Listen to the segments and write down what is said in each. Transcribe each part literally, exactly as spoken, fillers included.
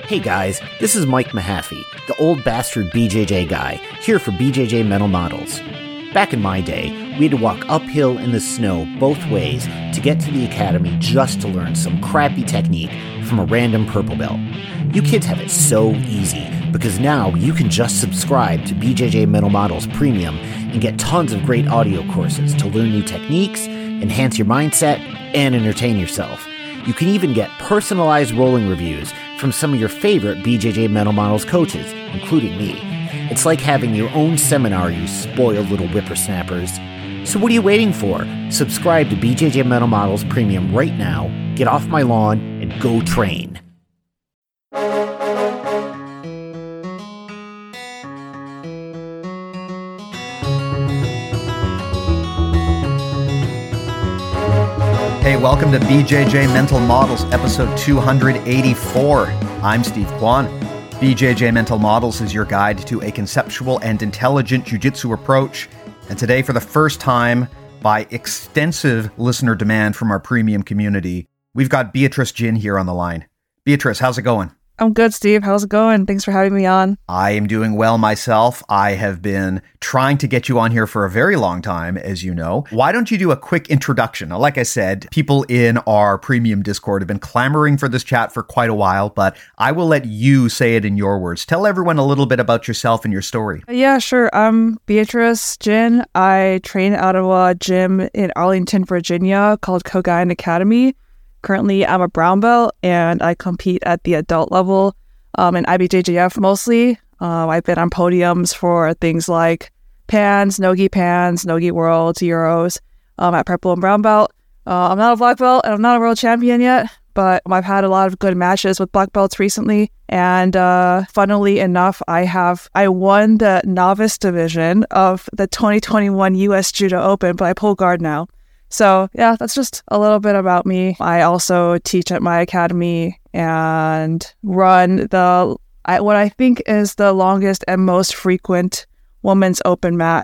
Hey guys, this is Mike Mahaffey, the old bastard B J J guy, here for B J J Mental Models. Back in my day, we had to walk uphill in the snow both ways to get to the academy just to learn some crappy technique from a random purple belt. You kids have it so easy, because now you can just subscribe to B J J Mental Models Premium and get tons of great audio courses to learn new techniques, enhance your mindset, and entertain yourself. You can even get personalized rolling reviews from some of your favorite B J J Mental Models coaches, including me. It's like having your own seminar, you spoiled little whippersnappers. So what are you waiting for? Subscribe to B J J Mental Models Premium right now, get off my lawn, and go train. Hey, welcome to B J J Mental Models, episode two hundred eighty-four. I'm Steve Kwan. B J J Mental Models is your guide to a conceptual and intelligent jiu-jitsu approach. And today, for the first time, by extensive listener demand from our premium community, we've got Beatrice Jin here on the line. Beatrice, how's it going? I'm good, Steve. How's it going? Thanks for having me on. I am doing well myself. I have been trying to get you on here for a very long time, as you know. Why don't you do a quick introduction? Now, like I said, people in our premium Discord have been clamoring for this chat for quite a while, but I will let you say it in your words. Tell everyone a little bit about yourself and your story. Yeah, sure. I'm Beatrice Jin. I train out of a gym in Arlington, Virginia called Kogayan Academy. Currently, I'm a brown belt, and I compete at the adult level um, in I B J J F mostly. Um, I've been on podiums for things like Pans, Nogi Pans, Nogi Worlds, Euros um, at purple and brown belt. Uh, I'm not a black belt, and I'm not a world champion yet, but I've had a lot of good matches with black belts recently. And uh, funnily enough, I have I won the novice division of the twenty twenty-one U S Judo Open, but I pull guard now. So yeah, that's just a little bit about me. I also teach at my academy and run the I, what I think is the longest and most frequent women's open mat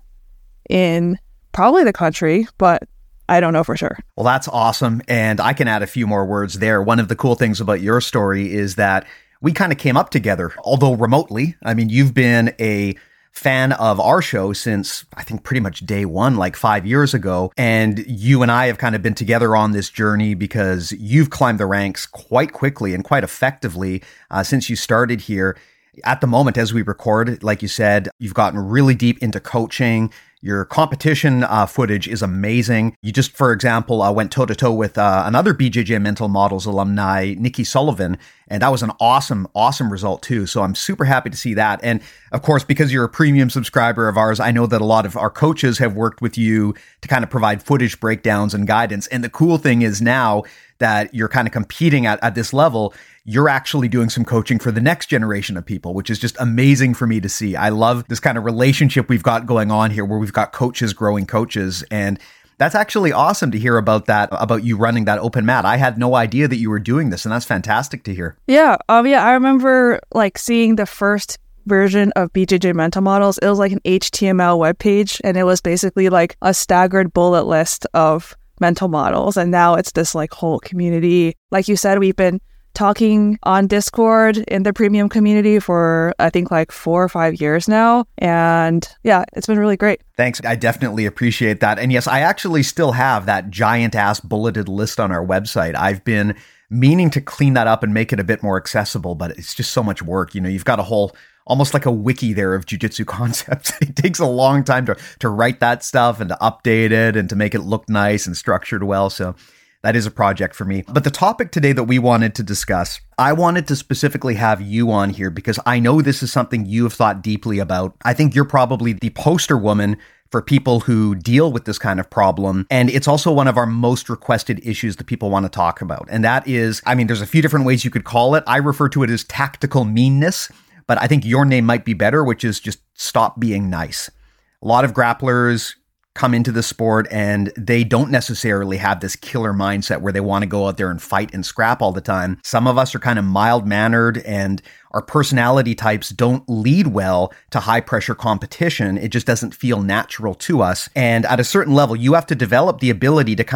in probably the country, but I don't know for sure. Well, that's awesome. And I can add a few more words there. One of the cool things about your story is that we kind of came up together, although remotely. I mean, you've been a fan of our show since I think pretty much day one, like five years ago. And you and I have kind of been together on this journey because you've climbed the ranks quite quickly and quite effectively uh, since you started here. At the moment, as we record, like you said, you've gotten really deep into coaching. Your competition uh, footage is amazing. You just, for example, uh, went toe-to-toe with uh, another B J J Mental Models alumni, Nikki Sullivan, and that was an awesome, awesome result too. So I'm super happy to see that. And of course, because you're a premium subscriber of ours, I know that a lot of our coaches have worked with you to kind of provide footage breakdowns and guidance. And the cool thing is now that you're kind of competing at, at this level, you're actually doing some coaching for the next generation of people, which is just amazing for me to see. I love this kind of relationship we've got going on here where we've got coaches growing coaches. And that's actually awesome to hear about that, about you running that open mat. I had no idea that you were doing this, and that's fantastic to hear. Yeah. Um, yeah, I remember like seeing the first version of B J J Mental Models. It was like an H T M L webpage, and it was basically like a staggered bullet list of mental models. And now it's this like whole community. Like you said, we've been talking on Discord in the premium community for I think like four or five years now. And yeah, it's been really great. Thanks. I definitely appreciate that. And yes, I actually still have that giant ass bulleted list on our website. I've been meaning to clean that up and make it a bit more accessible, but it's just so much work. You know, you've got a whole almost like a wiki there of jiu-jitsu concepts. It takes a long time to, to write that stuff and to update it and to make it look nice and structured well. So that is a project for me. But the topic today that we wanted to discuss, I wanted to specifically have you on here because I know this is something you have thought deeply about. I think you're probably the poster woman for people who deal with this kind of problem. And it's also one of our most requested issues that people want to talk about. And that is, I mean, there's a few different ways you could call it. I refer to it as tactical meanness, but I think your name might be better, which is just stop being nice. A lot of grapplers come into the sport and they don't necessarily have this killer mindset where they want to go out there and fight and scrap all the time. Some of us are kind of mild-mannered and our personality types don't lead well to high-pressure competition. It just doesn't feel natural to us. And at a certain level, you have to develop the ability to kind of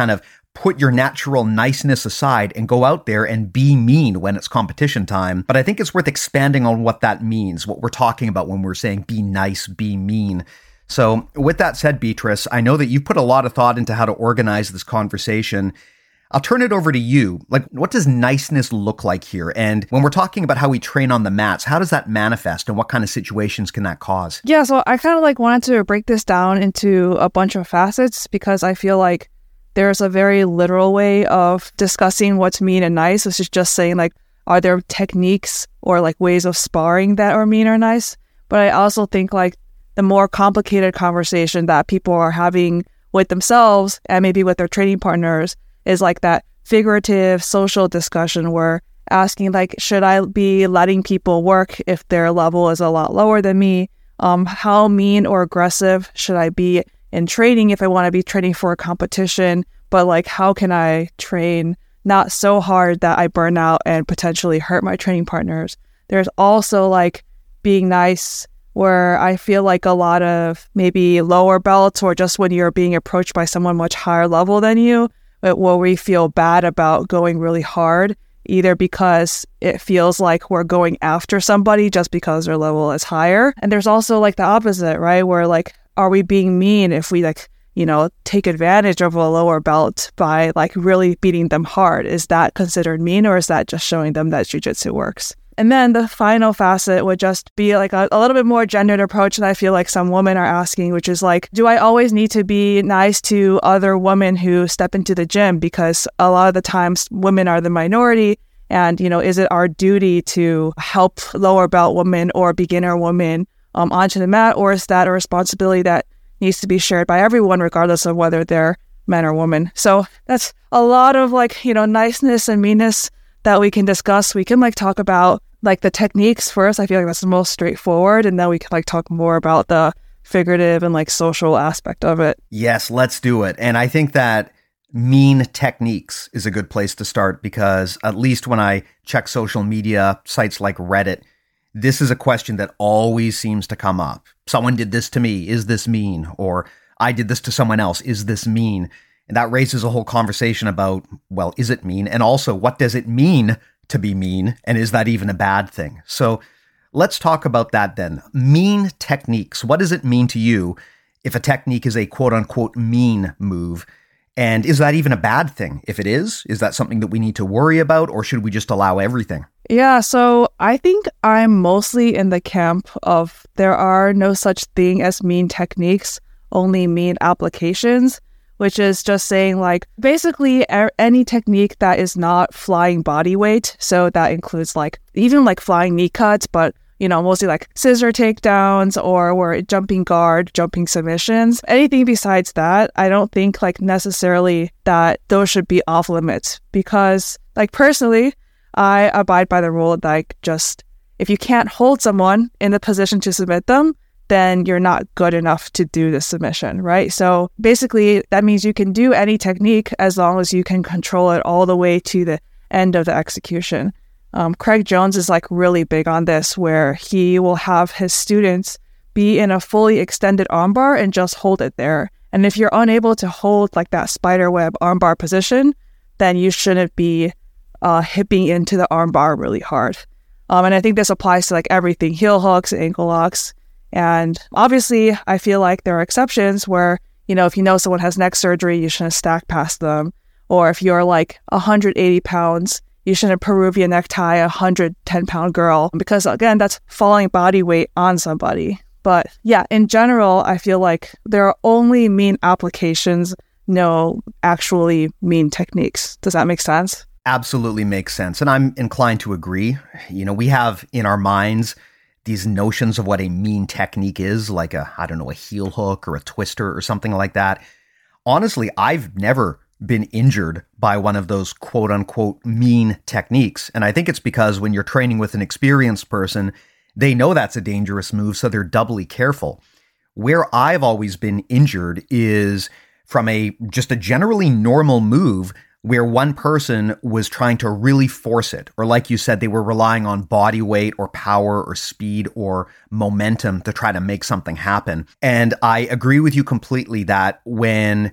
put your natural niceness aside and go out there and be mean when it's competition time. But I think it's worth expanding on what that means, what we're talking about when we're saying be nice, be mean. So with that said, Beatrice, I know that you've put a lot of thought into how to organize this conversation. I'll turn it over to you. Like, what does niceness look like here? And when we're talking about how we train on the mats, how does that manifest and what kind of situations can that cause? Yeah, so I kind of like wanted to break this down into a bunch of facets because I feel like there's a very literal way of discussing what's mean and nice, which is just saying like, are there techniques or like ways of sparring that are mean or nice? But I also think like the more complicated conversation that people are having with themselves and maybe with their training partners is like that figurative social discussion where asking like, should I be letting people work if their level is a lot lower than me? Um, how mean or aggressive should I be in training if I want to be training for a competition? But like, how can I train not so hard that I burn out and potentially hurt my training partners? There's also like being nice, where I feel like a lot of maybe lower belts or just when you're being approached by someone much higher level than you, where we feel bad about going really hard, either because it feels like we're going after somebody just because their level is higher. And there's also like the opposite, right? Where like, are we being mean if we like, you know, take advantage of a lower belt by like really beating them hard? Is that considered mean, or is that just showing them that jiu-jitsu works? And then the final facet would just be like a, a little bit more gendered approach that I feel like some women are asking, which is like, do I always need to be nice to other women who step into the gym? Because a lot of the times women are the minority. And, you know, is it our duty to help lower belt women or beginner women um, onto the mat? Or is that a responsibility that needs to be shared by everyone, regardless of whether they're men or women? So that's a lot of like, you know, niceness and meanness that we can discuss. We can like talk about like the techniques first. I feel like that's the most straightforward. And then we can like talk more about the figurative and like social aspect of it. Yes, let's do it. And I think that mean techniques is a good place to start, because at least when I check social media sites like Reddit, this is a question that always seems to come up. Someone did this to me. Is this mean? Or I did this to someone else. Is this mean? And that raises a whole conversation about, well, is it mean? And also, what does it mean to be mean? And is that even a bad thing? So let's talk about that then. Mean techniques. What does it mean to you if a technique is a quote unquote mean move? And is that even a bad thing? If it is, is that something that we need to worry about, or should we just allow everything? Yeah, so I think I'm mostly in the camp of there are no such thing as mean techniques, only mean applications, which is just saying like basically a- any technique that is not flying body weight. So that includes like even like flying knee cuts, but you know, mostly like scissor takedowns or we're jumping guard, jumping submissions. Anything besides that, I don't think like necessarily that those should be off limits, because like personally, I abide by the rule that like just if you can't hold someone in the position to submit them, then you're not good enough to do the submission, right? So basically that means you can do any technique as long as you can control it all the way to the end of the execution. Um, Craig Jones is like really big on this, where he will have his students be in a fully extended armbar and just hold it there. And if you're unable to hold like that spiderweb armbar position, then you shouldn't be uh, hipping into the armbar really hard. Um, and I think this applies to like everything, heel hooks, ankle locks. And obviously, I feel like there are exceptions where, you know, if you know someone has neck surgery, you shouldn't stack past them. Or if you're like one hundred eighty pounds, you shouldn't Peruvian necktie a one hundred ten pound girl, because again, that's falling body weight on somebody. But yeah, in general, I feel like there are only mean applications, no actually mean techniques. Does that make sense? Absolutely makes sense. And I'm inclined to agree. You know, we have in our minds these notions of what a mean technique is, like a, I don't know, a heel hook or a twister or something like that. Honestly, I've never been injured by one of those quote unquote mean techniques. And I think it's because when you're training with an experienced person, they know that's a dangerous move, so they're doubly careful. Where I've always been injured is from a just a generally normal move where one person was trying to really force it, or like you said, they were relying on body weight or power or speed or momentum to try to make something happen. And I agree with you completely that when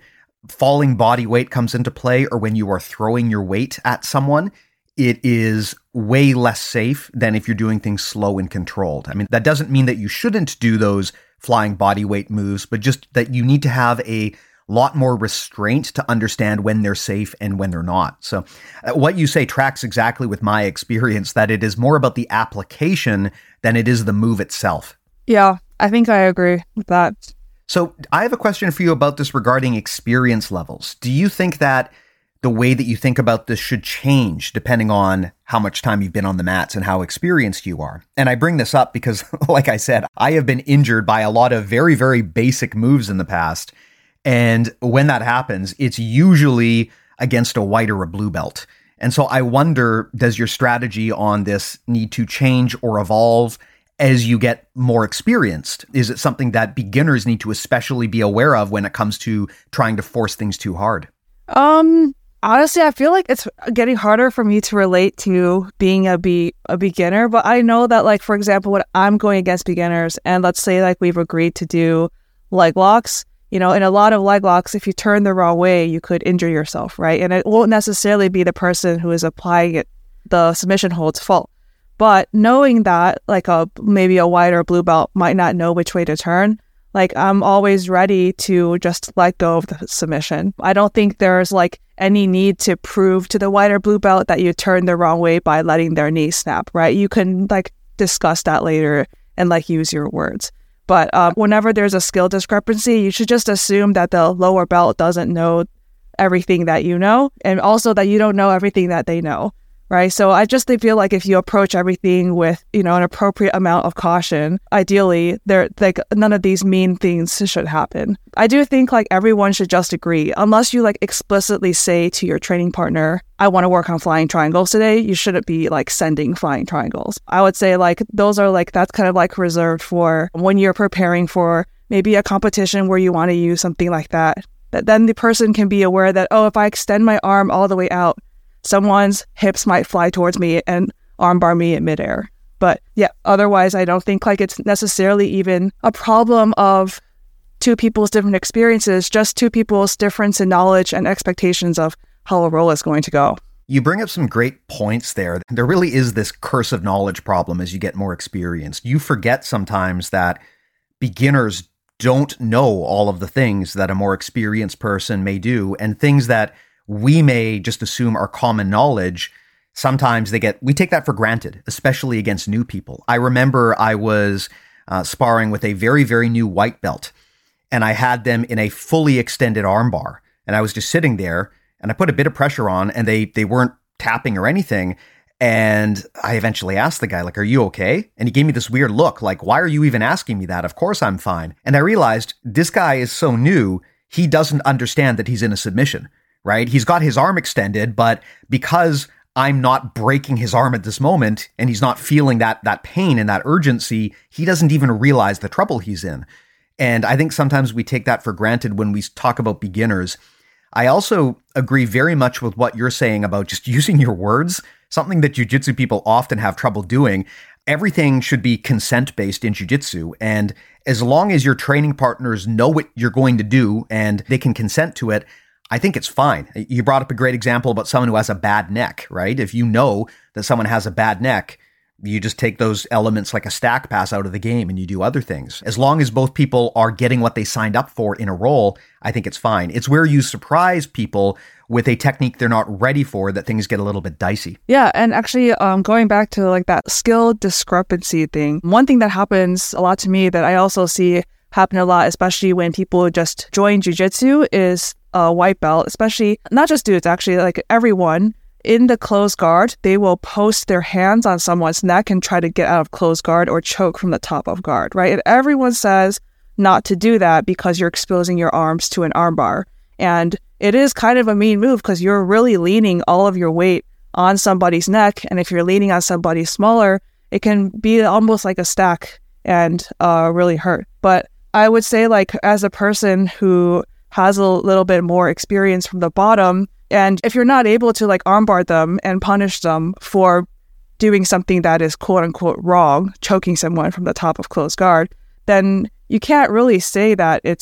falling body weight comes into play, or when you are throwing your weight at someone, it is way less safe than if you're doing things slow and controlled. I mean, that doesn't mean that you shouldn't do those flying body weight moves, but just that you need to have a lot more restraint to understand when they're safe and when they're not. So uh, what you say tracks exactly with my experience, that it is more about the application than it is the move itself. Yeah, I think I agree with that. So I have a question for you about this regarding experience levels. Do you think that the way that you think about this should change depending on how much time you've been on the mats and how experienced you are? And I bring this up because, like I said, I have been injured by a lot of very, very basic moves in the past. And when that happens, it's usually against a white or a blue belt. And so I wonder, does your strategy on this need to change or evolve as you get more experienced? Is it something that beginners need to especially be aware of when it comes to trying to force things too hard? Um, honestly, I feel like it's getting harder for me to relate to being a be a beginner, but I know that, like, for example, when I'm going against beginners and let's say like we've agreed to do leg locks, you know, in a lot of leg locks, if you turn the wrong way, you could injure yourself, right? And it won't necessarily be the person who is applying it, the submission hold's fault. But knowing that, like a maybe a white or blue belt might not know which way to turn, like I'm always ready to just let go of the submission. I don't think there's like any need to prove to the white or blue belt that you turned the wrong way by letting their knee snap, right? You can like discuss that later and like use your words. But um, whenever there's a skill discrepancy, you should just assume that the lower belt doesn't know everything that you know, and also that you don't know everything that they know, right? So I just feel like if you approach everything with, you know, an appropriate amount of caution, ideally, there like none of these mean things should happen. I do think like everyone should just agree, unless you like explicitly say to your training partner, I want to work on flying triangles today, you shouldn't be like sending flying triangles. I would say like those are like, that's kind of like reserved for when you're preparing for maybe a competition where you want to use something like that. That then the person can be aware that, oh, if I extend my arm all the way out, someone's hips might fly towards me and armbar me in midair. But yeah, otherwise, I don't think like it's necessarily even a problem of two people's different experiences, just two people's difference in knowledge and expectations of how a roll is going to go. You bring up some great points there. There really is this curse of knowledge problem as you get more experienced. You forget sometimes that beginners don't know all of the things that a more experienced person may do, and things that we may just assume are common knowledge. Sometimes they get, we take that for granted, especially against new people. I remember I was uh, sparring with a very, very new white belt, and I had them in a fully extended armbar, and I was just sitting there, and I put a bit of pressure on, and they they weren't tapping or anything. And I eventually asked the guy, like, are you okay? And he gave me this weird look, like, why are you even asking me that? Of course I'm fine. And I realized this guy is so new, he doesn't understand that he's in a submission, right? He's got his arm extended, but because I'm not breaking his arm at this moment, and he's not feeling that that pain and that urgency, he doesn't even realize the trouble he's in. And I think sometimes we take that for granted when we talk about beginners. I also agree very much with what you're saying about just using your words, something that jiu-jitsu people often have trouble doing. Everything should be consent-based in jiu-jitsu, and as long as your training partners know what you're going to do and they can consent to it, I think it's fine. You brought up a great example about someone who has a bad neck, right? If you know that someone has a bad neck, you just take those elements like a stack pass out of the game and you do other things. As long as both people are getting what they signed up for in a roll, I think it's fine. It's where you surprise people with a technique they're not ready for that things get a little bit dicey. Yeah, and actually um, going back to like that skill discrepancy thing, one thing that happens a lot to me that I also see happen a lot, especially when people just join jiu-jitsu, is a white belt, especially not just dudes, actually like everyone. In the closed guard, they will post their hands on someone's neck and try to get out of closed guard or choke from the top of guard, right? And everyone says not to do that because you're exposing your arms to an armbar. And it is kind of a mean move because you're really leaning all of your weight on somebody's neck. And if you're leaning on somebody smaller, it can be almost like a stack and uh, really hurt. But I would say, like, as a person who has a little bit more experience from the bottom, and if you're not able to like armbar them and punish them for doing something that is quote unquote wrong, choking someone from the top of closed guard, then you can't really say that it's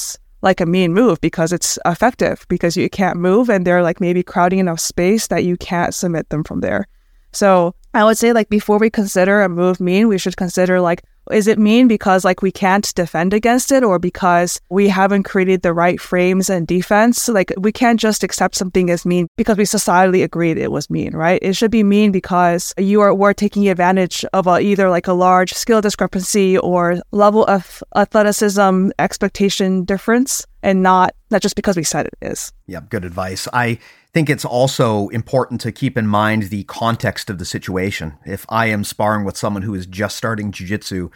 like a mean move because it's effective, because you can't move and they're like maybe crowding enough space that you can't submit them from there. So I would say like before we consider a move mean, we should consider like, is it mean because like we can't defend against it, or because we haven't created the right frames and defense? Like we can't just accept something as mean because we societally agreed it was mean, right? It should be mean because you are were taking advantage of a, either like a large skill discrepancy or level of athleticism expectation difference, and not not just because we said it is. Yeah, good advice. I think it's also important to keep in mind the context of the situation. If I am sparring with someone who is just starting jiu-jitsu,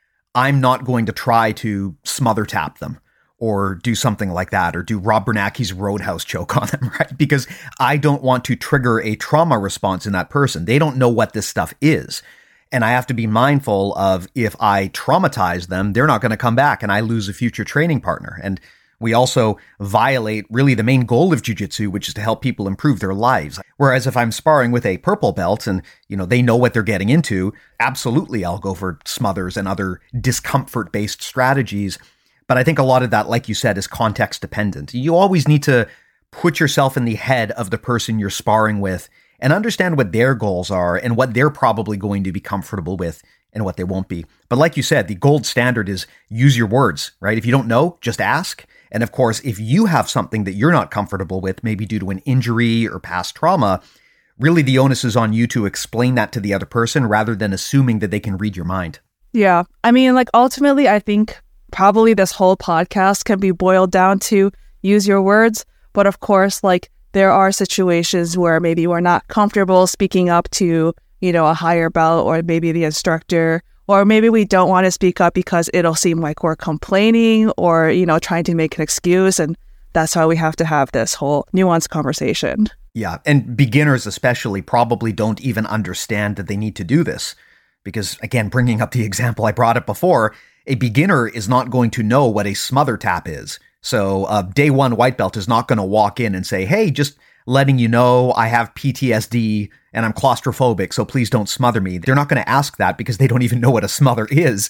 I'm not going to try to smother tap them or do something like that, or do Rob Bernacki's roadhouse choke on them, right? Because I don't want to trigger a trauma response in that person. They don't know what this stuff is. And I have to be mindful of, if I traumatize them, they're not going to come back and I lose a future training partner. And we also violate really the main goal of jiu-jitsu, which is to help people improve their lives. Whereas if I'm sparring with a purple belt and, you know, they know what they're getting into, absolutely I'll go for smothers and other discomfort-based strategies. But I think a lot of that, like you said, is context dependent. You always need to put yourself in the head of the person you're sparring with and understand what their goals are and what they're probably going to be comfortable with and what they won't be. But like you said, the gold standard is use your words, right? If you don't know, just ask. And of course, if you have something that you're not comfortable with, maybe due to an injury or past trauma, really the onus is on you to explain that to the other person rather than assuming that they can read your mind. Yeah. I mean, like ultimately, I think probably this whole podcast can be boiled down to use your words. But of course, like there are situations where maybe we're not comfortable speaking up to, you know, a higher belt or maybe the instructor, or maybe we don't want to speak up because it'll seem like we're complaining or, you know, trying to make an excuse. And that's why we have to have this whole nuanced conversation. Yeah. And beginners especially probably don't even understand that they need to do this. Because again, bringing up the example I brought up before, a beginner is not going to know what a smother tap is. So uh, day one white belt is not going to walk in and say, hey, just letting you know I have P T S D and I'm claustrophobic, so please don't smother me. They're not going to ask that because they don't even know what a smother is.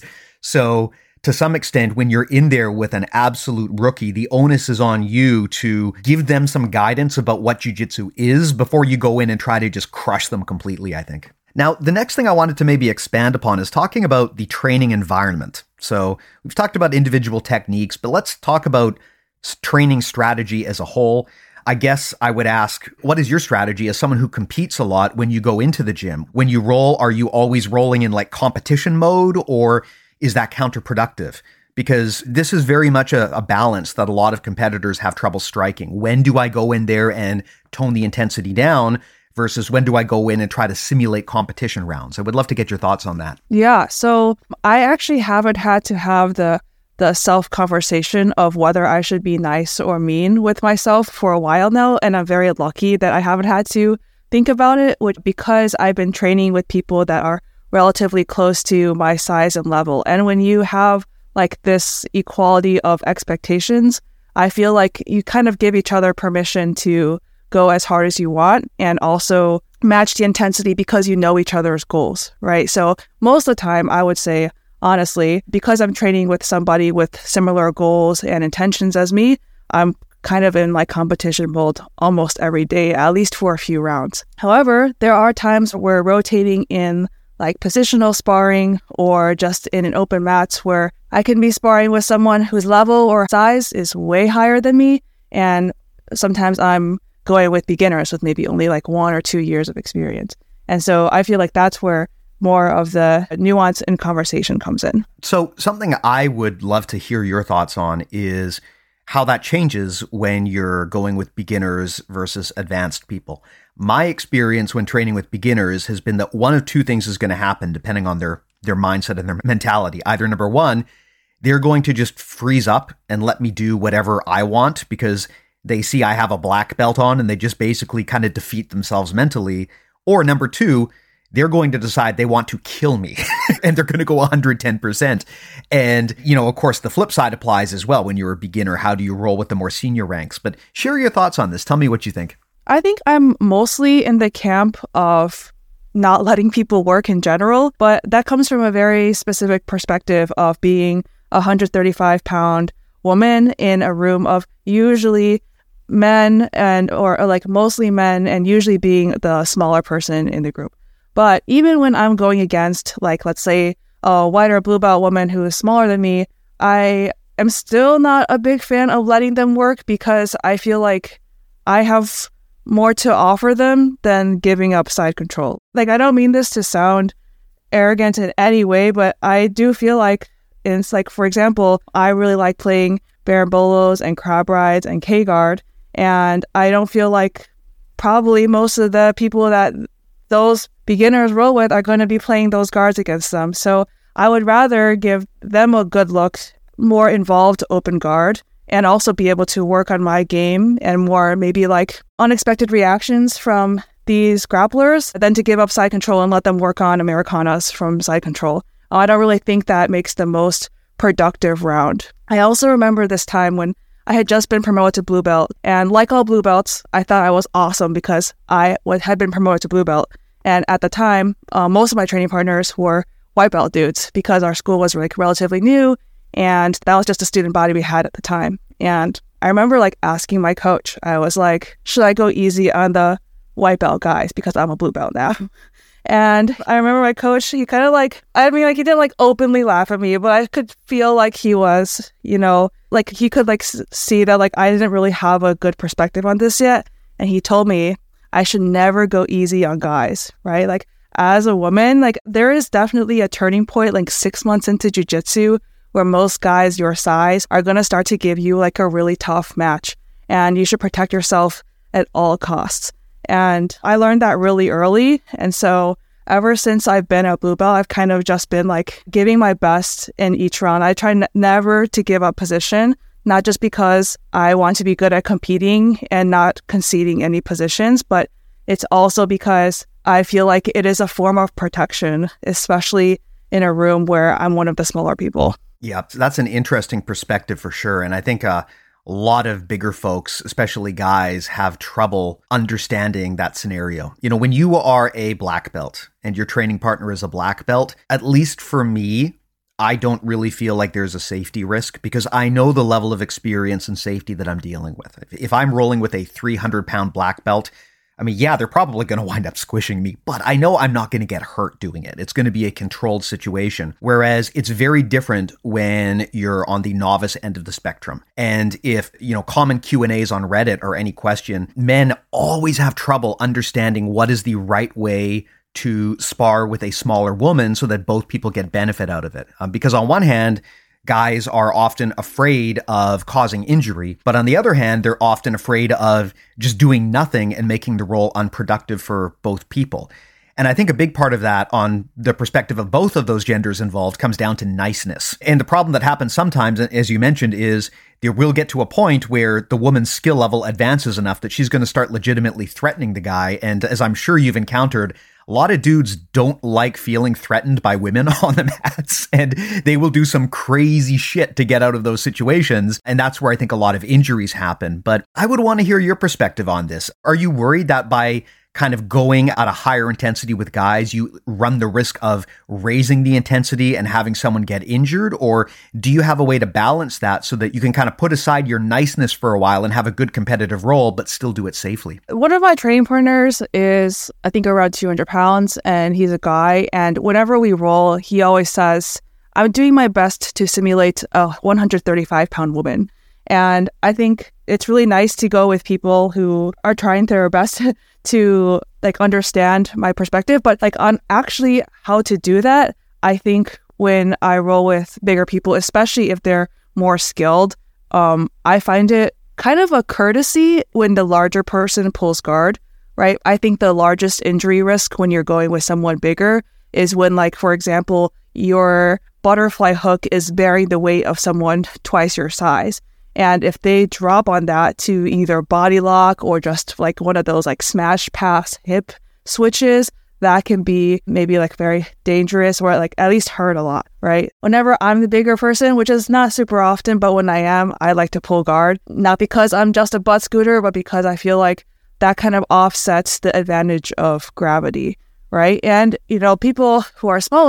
So to some extent, when you're in there with an absolute rookie, the onus is on you to give them some guidance about what jiu-jitsu is before you go in and try to just crush them completely, I think. Now, the next thing I wanted to maybe expand upon is talking about the training environment. So we've talked about individual techniques, but let's talk about training strategy as a whole. I guess I would ask, what is your strategy as someone who competes a lot when you go into the gym? When you roll, are you always rolling in like competition mode, or is that counterproductive? Because this is very much a, a balance that a lot of competitors have trouble striking. When do I go in there and tone the intensity down versus when do I go in and try to simulate competition rounds? I would love to get your thoughts on that. Yeah, so I actually haven't had to have the the self-conversation of whether I should be nice or mean with myself for a while now. And I'm very lucky that I haven't had to think about it, which because I've been training with people that are relatively close to my size and level. And when you have like this equality of expectations, I feel like you kind of give each other permission to go as hard as you want and also match the intensity because you know each other's goals, right? So most of the time, I would say, honestly, because I'm training with somebody with similar goals and intentions as me, I'm kind of in like competition mode almost every day, at least for a few rounds. However, there are times where rotating in like positional sparring or just in an open mats where I can be sparring with someone whose level or size is way higher than me. And sometimes I'm going with beginners with maybe only like one or two years of experience. And so I feel like that's where more of the nuance in conversation comes in. So something I would love to hear your thoughts on is how that changes when you're going with beginners versus advanced people. My experience when training with beginners has been that one of two things is going to happen depending on their, their mindset and their mentality. Either number one, they're going to just freeze up and let me do whatever I want because they see I have a black belt on and they just basically kind of defeat themselves mentally. Or number two, they're going to decide they want to kill me and they're going to go one hundred ten percent. And, you know, of course, the flip side applies as well. When you're a beginner, how do you roll with the more senior ranks? But share your thoughts on this. Tell me what you think. I think I'm mostly in the camp of not letting people work in general, but that comes from a very specific perspective of being a one hundred thirty-five pound woman in a room of usually men and or, or like mostly men and usually being the smaller person in the group. But even when I'm going against, like, let's say a white or blue belt woman who is smaller than me, I am still not a big fan of letting them work because I feel like I have more to offer them than giving up side control. Like, I don't mean this to sound arrogant in any way, but I do feel like it's like, for example, I really like playing Barambolos and Crab Rides and K-Guard, and I don't feel like probably most of the people that those beginners roll with are going to be playing those guards against them. So I would rather give them a good look, more involved open guard, and also be able to work on my game and more maybe like unexpected reactions from these grapplers than to give up side control and let them work on Americanas from side control. Uh, I don't really think that makes the most productive round. I also remember this time when I had just been promoted to blue belt, and like all blue belts, I thought I was awesome because I had been promoted to blue belt. And at the time, uh, most of my training partners were white belt dudes because our school was like relatively new, and that was just a student body we had at the time. And I remember like asking my coach, I was like, should I go easy on the white belt guys because I'm a blue belt now? And I remember my coach, he kind of like, I mean, like he didn't like openly laugh at me, but I could feel like he was, you know, like he could like s- see that like I didn't really have a good perspective on this yet. And he told me I should never go easy on guys, right? Like as a woman, like there is definitely a turning point like six months into jiu-jitsu where most guys your size are going to start to give you like a really tough match, and you should protect yourself at all costs. And I learned that really early. And so ever since I've been a blue belt, I've kind of just been like giving my best in each round. I try n- never to give up position, not just because I want to be good at competing and not conceding any positions, but it's also because I feel like it is a form of protection, especially in a room where I'm one of the smaller people. Yeah, that's an interesting perspective for sure. And I think uh, a lot of bigger folks, especially guys, have trouble understanding that scenario. You know, when you are a black belt and your training partner is a black belt, at least for me, I don't really feel like there's a safety risk because I know the level of experience and safety that I'm dealing with. If I'm rolling with a three hundred pound black belt, I mean, yeah, they're probably going to wind up squishing me, but I know I'm not going to get hurt doing it. It's going to be a controlled situation. Whereas it's very different when you're on the novice end of the spectrum. And if, you know, common Q and A's on Reddit or any question, men always have trouble understanding what is the right way to spar with a smaller woman so that both people get benefit out of it. Um, because on one hand, guys are often afraid of causing injury, but on the other hand, they're often afraid of just doing nothing and making the role unproductive for both people. And I think a big part of that on the perspective of both of those genders involved comes down to niceness. And the problem that happens sometimes, as you mentioned, is there will get to a point where the woman's skill level advances enough that she's going to start legitimately threatening the guy. And as I'm sure you've encountered, a lot of dudes don't like feeling threatened by women on the mats, and they will do some crazy shit to get out of those situations. And that's where I think a lot of injuries happen. But I would want to hear your perspective on this. Are you worried that by kind of going at a higher intensity with guys, you run the risk of raising the intensity and having someone get injured? Or do you have a way to balance that so that you can kind of put aside your niceness for a while and have a good competitive role, but still do it safely? One of my training partners is, I think, around two hundred pounds, and he's a guy. And whenever we roll, he always says, I'm doing my best to simulate a one hundred thirty-five pound woman. And I think it's really nice to go with people who are trying their best to like understand my perspective, but like on actually how to do that, I think when I roll with bigger people, especially if they're more skilled, um, I find it kind of a courtesy when the larger person pulls guard, right? I think the largest injury risk when you're going with someone bigger is when, like, for example, your butterfly hook is bearing the weight of someone twice your size. And if they drop on that to either body lock or just like one of those like smash pass hip switches, that can be maybe like very dangerous or like at least hurt a lot, right? Whenever I'm the bigger person, which is not super often, but when I am, I like to pull guard, not because I'm just a butt scooter, but because I feel like that kind of offsets the advantage of gravity, right? And, you know, people who are smaller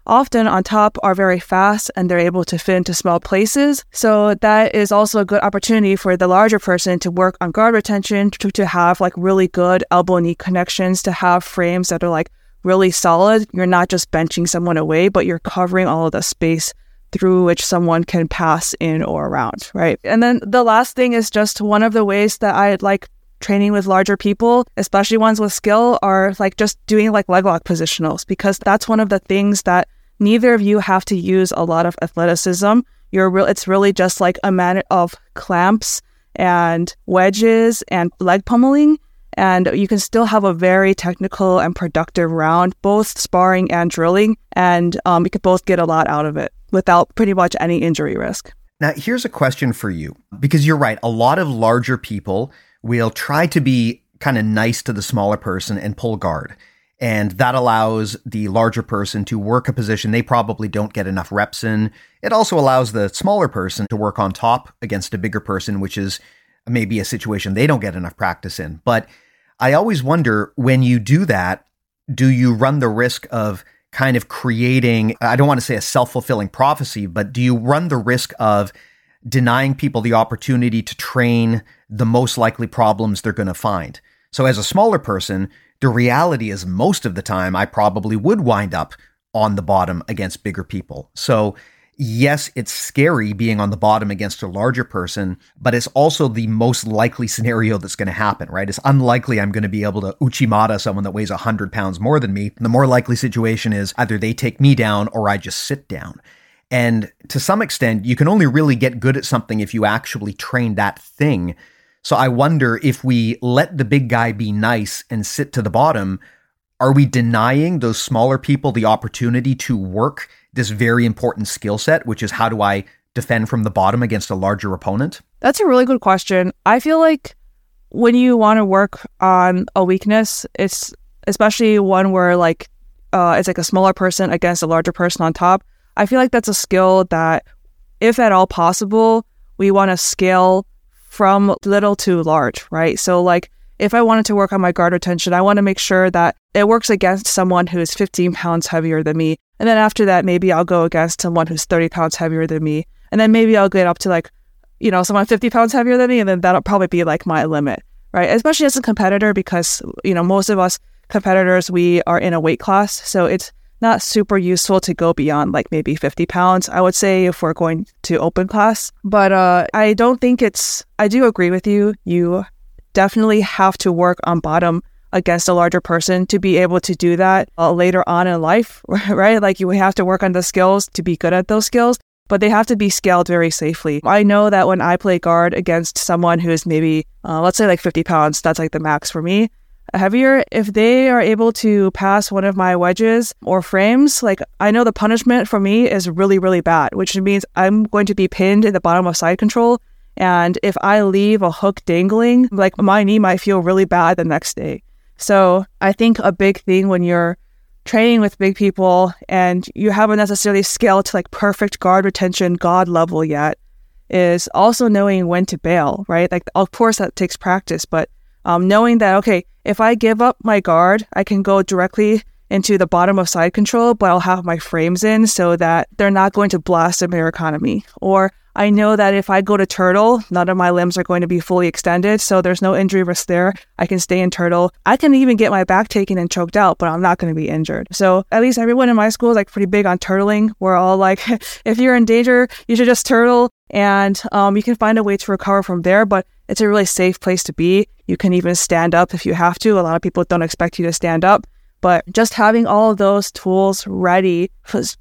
often on top are very fast and they're able to fit into small places. So that is also a good opportunity for the larger person to work on guard retention, to, to have like really good elbow knee connections, to have frames that are like really solid. You're not just benching someone away, but you're covering all of the space through which someone can pass in or around, right? And then the last thing is just one of the ways that I like training with larger people, especially ones with skill, are like just doing like leg lock positionals, because that's one of the things that neither of you have to use a lot of athleticism. You're real. It's really just like a matter of clamps and wedges and leg pummeling, and you can still have a very technical and productive round, both sparring and drilling, and um, you could both get a lot out of it without pretty much any injury risk. Now, here's a question for you, because you're right. A lot of larger people will try to be kind of nice to the smaller person and pull guard. And that allows the larger person to work a position they probably don't get enough reps in. It also allows the smaller person to work on top against a bigger person, which is maybe a situation they don't get enough practice in. But I always wonder, when you do that, do you run the risk of kind of creating, I don't want to say a self-fulfilling prophecy, but do you run the risk of denying people the opportunity to train the most likely problems they're going to find? So as a smaller person, the reality is most of the time I probably would wind up on the bottom against bigger people. So yes, it's scary being on the bottom against a larger person, but it's also the most likely scenario that's going to happen, right? It's unlikely I'm going to be able to Uchimata someone that weighs one hundred pounds more than me. The more likely situation is either they take me down or I just sit down. And to some extent, you can only really get good at something if you actually train that thing. So I wonder, if we let the big guy be nice and sit to the bottom, are we denying those smaller people the opportunity to work this very important skill set, which is how do I defend from the bottom against a larger opponent? That's a really good question. I feel like when you want to work on a weakness, it's especially one where like uh, it's like a smaller person against a larger person on top. I feel like that's a skill that, if at all possible, we want to scale from little to large, right? So like if I wanted to work on my guard retention, I want to make sure that it works against someone who is fifteen pounds heavier than me. And then after that, maybe I'll go against someone who's thirty pounds heavier than me. And then maybe I'll get up to like, you know, someone fifty pounds heavier than me. And then that'll probably be like my limit, right? Especially as a competitor, because, you know, most of us competitors, we are in a weight class. So it's not super useful to go beyond like maybe fifty pounds, I would say, if we're going to open class. But uh, I don't think it's, I do agree with you. You definitely have to work on bottom against a larger person to be able to do that uh, later on in life, right? Like you have to work on the skills to be good at those skills, but they have to be scaled very safely. I know that when I play guard against someone who is maybe, uh, let's say like fifty pounds, that's like the max for me, heavier, if they are able to pass one of my wedges or frames, like I know the punishment for me is really, really bad, which means I'm going to be pinned in the bottom of side control. And if I leave a hook dangling, like my knee might feel really bad the next day. So I think a big thing when you're training with big people and you haven't necessarily scaled to like perfect guard retention, God level yet, is also knowing when to bail, right? Like, of course that takes practice, but um, knowing that, okay, if I give up my guard, I can go directly into the bottom of side control, but I'll have my frames in so that they're not going to blast Americonomy. Or I know that if I go to turtle, none of my limbs are going to be fully extended, so there's no injury risk there. I can stay in turtle. I can even get my back taken and choked out, but I'm not going to be injured. So at least everyone in my school is like pretty big on turtling. We're all like, if you're in danger, you should just turtle, and um, you can find a way to recover from there, but it's a really safe place to be. You can even stand up if you have to. A lot of people don't expect you to stand up, but just having all of those tools ready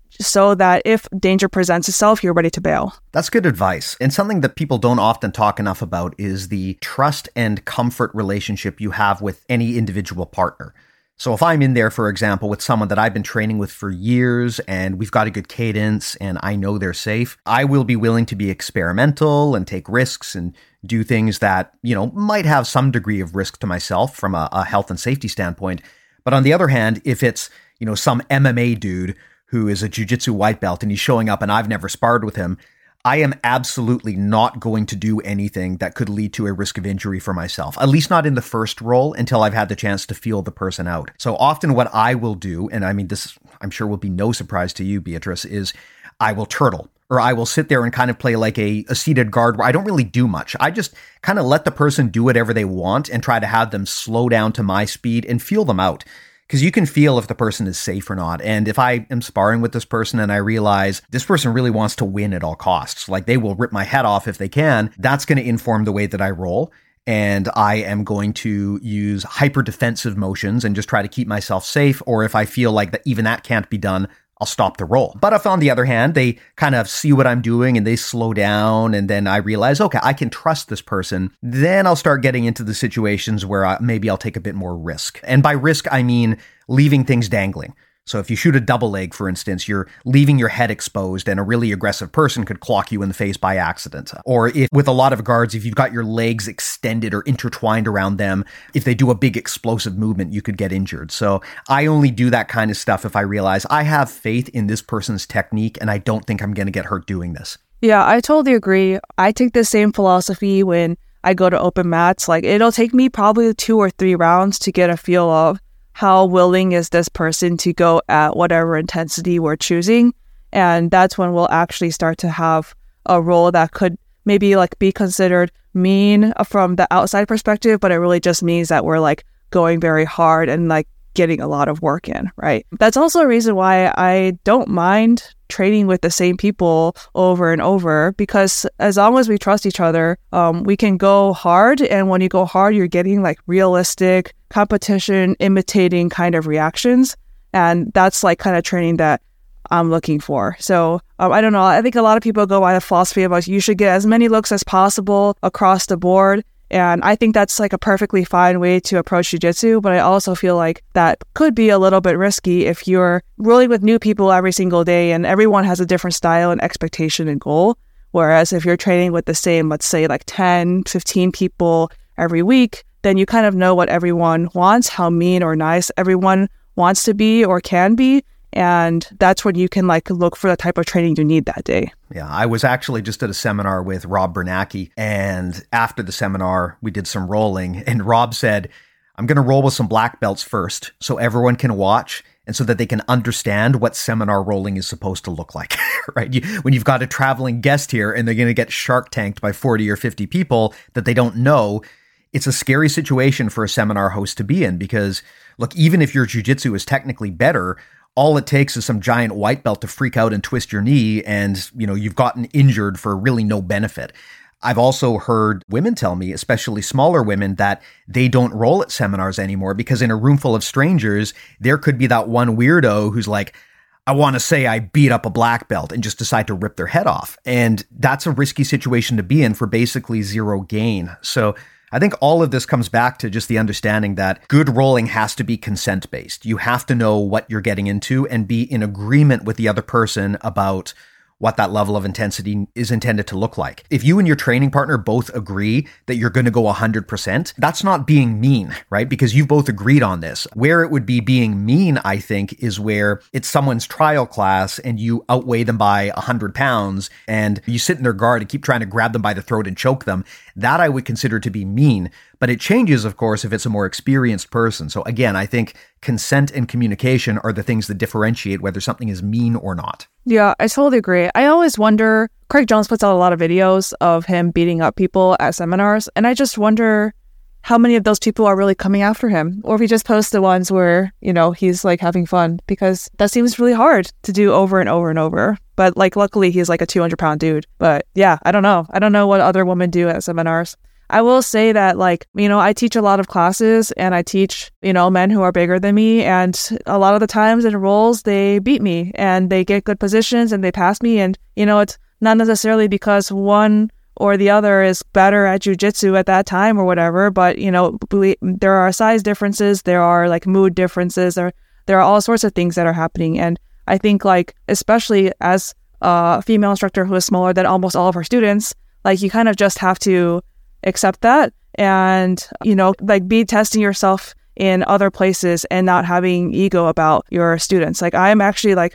so that if danger presents itself, you're ready to bail. That's good advice. And something that people don't often talk enough about is the trust and comfort relationship you have with any individual partner. So if I'm in there, for example, with someone that I've been training with for years and we've got a good cadence and I know they're safe, I will be willing to be experimental and take risks and do things that, you know, might have some degree of risk to myself from a, a health and safety standpoint. But on the other hand, if it's, you know, some M M A dude who is a jiu-jitsu white belt and he's showing up and I've never sparred with him, I am absolutely not going to do anything that could lead to a risk of injury for myself, at least not in the first roll until I've had the chance to feel the person out. So often what I will do, and I mean, this I'm sure will be no surprise to you, Beatrice, is I will turtle, or I will sit there and kind of play like a, a seated guard where I don't really do much. I just kind of let the person do whatever they want and try to have them slow down to my speed and feel them out. Because you can feel if the person is safe or not. And if I am sparring with this person and I realize this person really wants to win at all costs, like they will rip my head off if they can, that's going to inform the way that I roll. And I am going to use hyper defensive motions and just try to keep myself safe. Or if I feel like that even that can't be done, I'll stop the roll. But if on the other hand, they kind of see what I'm doing and they slow down, and then I realize, okay, I can trust this person, then I'll start getting into the situations where I, maybe I'll take a bit more risk. And by risk, I mean leaving things dangling. So if you shoot a double leg, for instance, you're leaving your head exposed and a really aggressive person could clock you in the face by accident. Or if with a lot of guards, if you've got your legs extended or intertwined around them, if they do a big explosive movement, you could get injured. So I only do that kind of stuff if I realize I have faith in this person's technique and I don't think I'm going to get hurt doing this. Yeah, I totally agree. I take the same philosophy when I go to open mats. Like, it'll take me probably two or three rounds to get a feel of how willing is this person to go at whatever intensity we're choosing. And that's when we'll actually start to have a role that could maybe like be considered mean from the outside perspective, but it really just means that we're like going very hard and like getting a lot of work in, right? That's also a reason why I don't mind training with the same people over and over, because as long as we trust each other, um, we can go hard. And when you go hard, you're getting like realistic competition imitating kind of reactions. And that's like kind of training that I'm looking for. So um, I don't know. I think a lot of people go by the philosophy of like, you should get as many looks as possible across the board. And I think that's like a perfectly fine way to approach jiu-jitsu, but I also feel like that could be a little bit risky if you're rolling with new people every single day and everyone has a different style and expectation and goal. Whereas if you're training with the same, let's say like ten, fifteen people every week, then you kind of know what everyone wants, how mean or nice everyone wants to be or can be. And that's when you can like look for the type of training you need that day. Yeah, I was actually just at a seminar with Rob Bernacki, and after the seminar, we did some rolling, and Rob said, I'm going to roll with some black belts first so everyone can watch and so that they can understand what seminar rolling is supposed to look like, right? You, when you've got a traveling guest here and they're going to get shark tanked by forty or fifty people that they don't know, it's a scary situation for a seminar host to be in because, look, even if your jiu-jitsu is technically better, all it takes is some giant white belt to freak out and twist your knee and, you know, you've gotten injured for really no benefit. I've also heard women tell me, especially smaller women, that they don't roll at seminars anymore because in a room full of strangers, there could be that one weirdo who's like, I want to say I beat up a black belt and just decide to rip their head off. And that's a risky situation to be in for basically zero gain. So I think all of this comes back to just the understanding that good rolling has to be consent-based. You have to know what you're getting into and be in agreement with the other person about what that level of intensity is intended to look like. If you and your training partner both agree that you're going to go one hundred percent, that's not being mean, right? Because you've both agreed on this. Where it would be being mean, I think, is where it's someone's trial class and you outweigh them by one hundred pounds and you sit in their guard and keep trying to grab them by the throat and choke them. That I would consider to be mean. But it changes, of course, if it's a more experienced person. So again, I think consent and communication are the things that differentiate whether something is mean or not. Yeah, I totally agree. I always wonder, Craig Jones puts out a lot of videos of him beating up people at seminars, and I just wonder how many of those people are really coming after him, or if he just posts the ones where, you know, he's like having fun, because that seems really hard to do over and over and over. But like, luckily he's like a two hundred pound dude. But yeah, I don't know. I don't know what other women do at seminars. I will say that, like, you know, I teach a lot of classes and I teach, you know, men who are bigger than me. And a lot of the times in roles, they beat me and they get good positions and they pass me. And, you know, it's not necessarily because one or the other is better at jiu-jitsu at that time or whatever. But, you know, there are size differences. There are like mood differences. There, there are all sorts of things that are happening. And I think, like, especially as a female instructor who is smaller than almost all of her students, like, you kind of just have to accept that and, you know, like, be testing yourself in other places and not having ego about your students. Like, I'm actually like,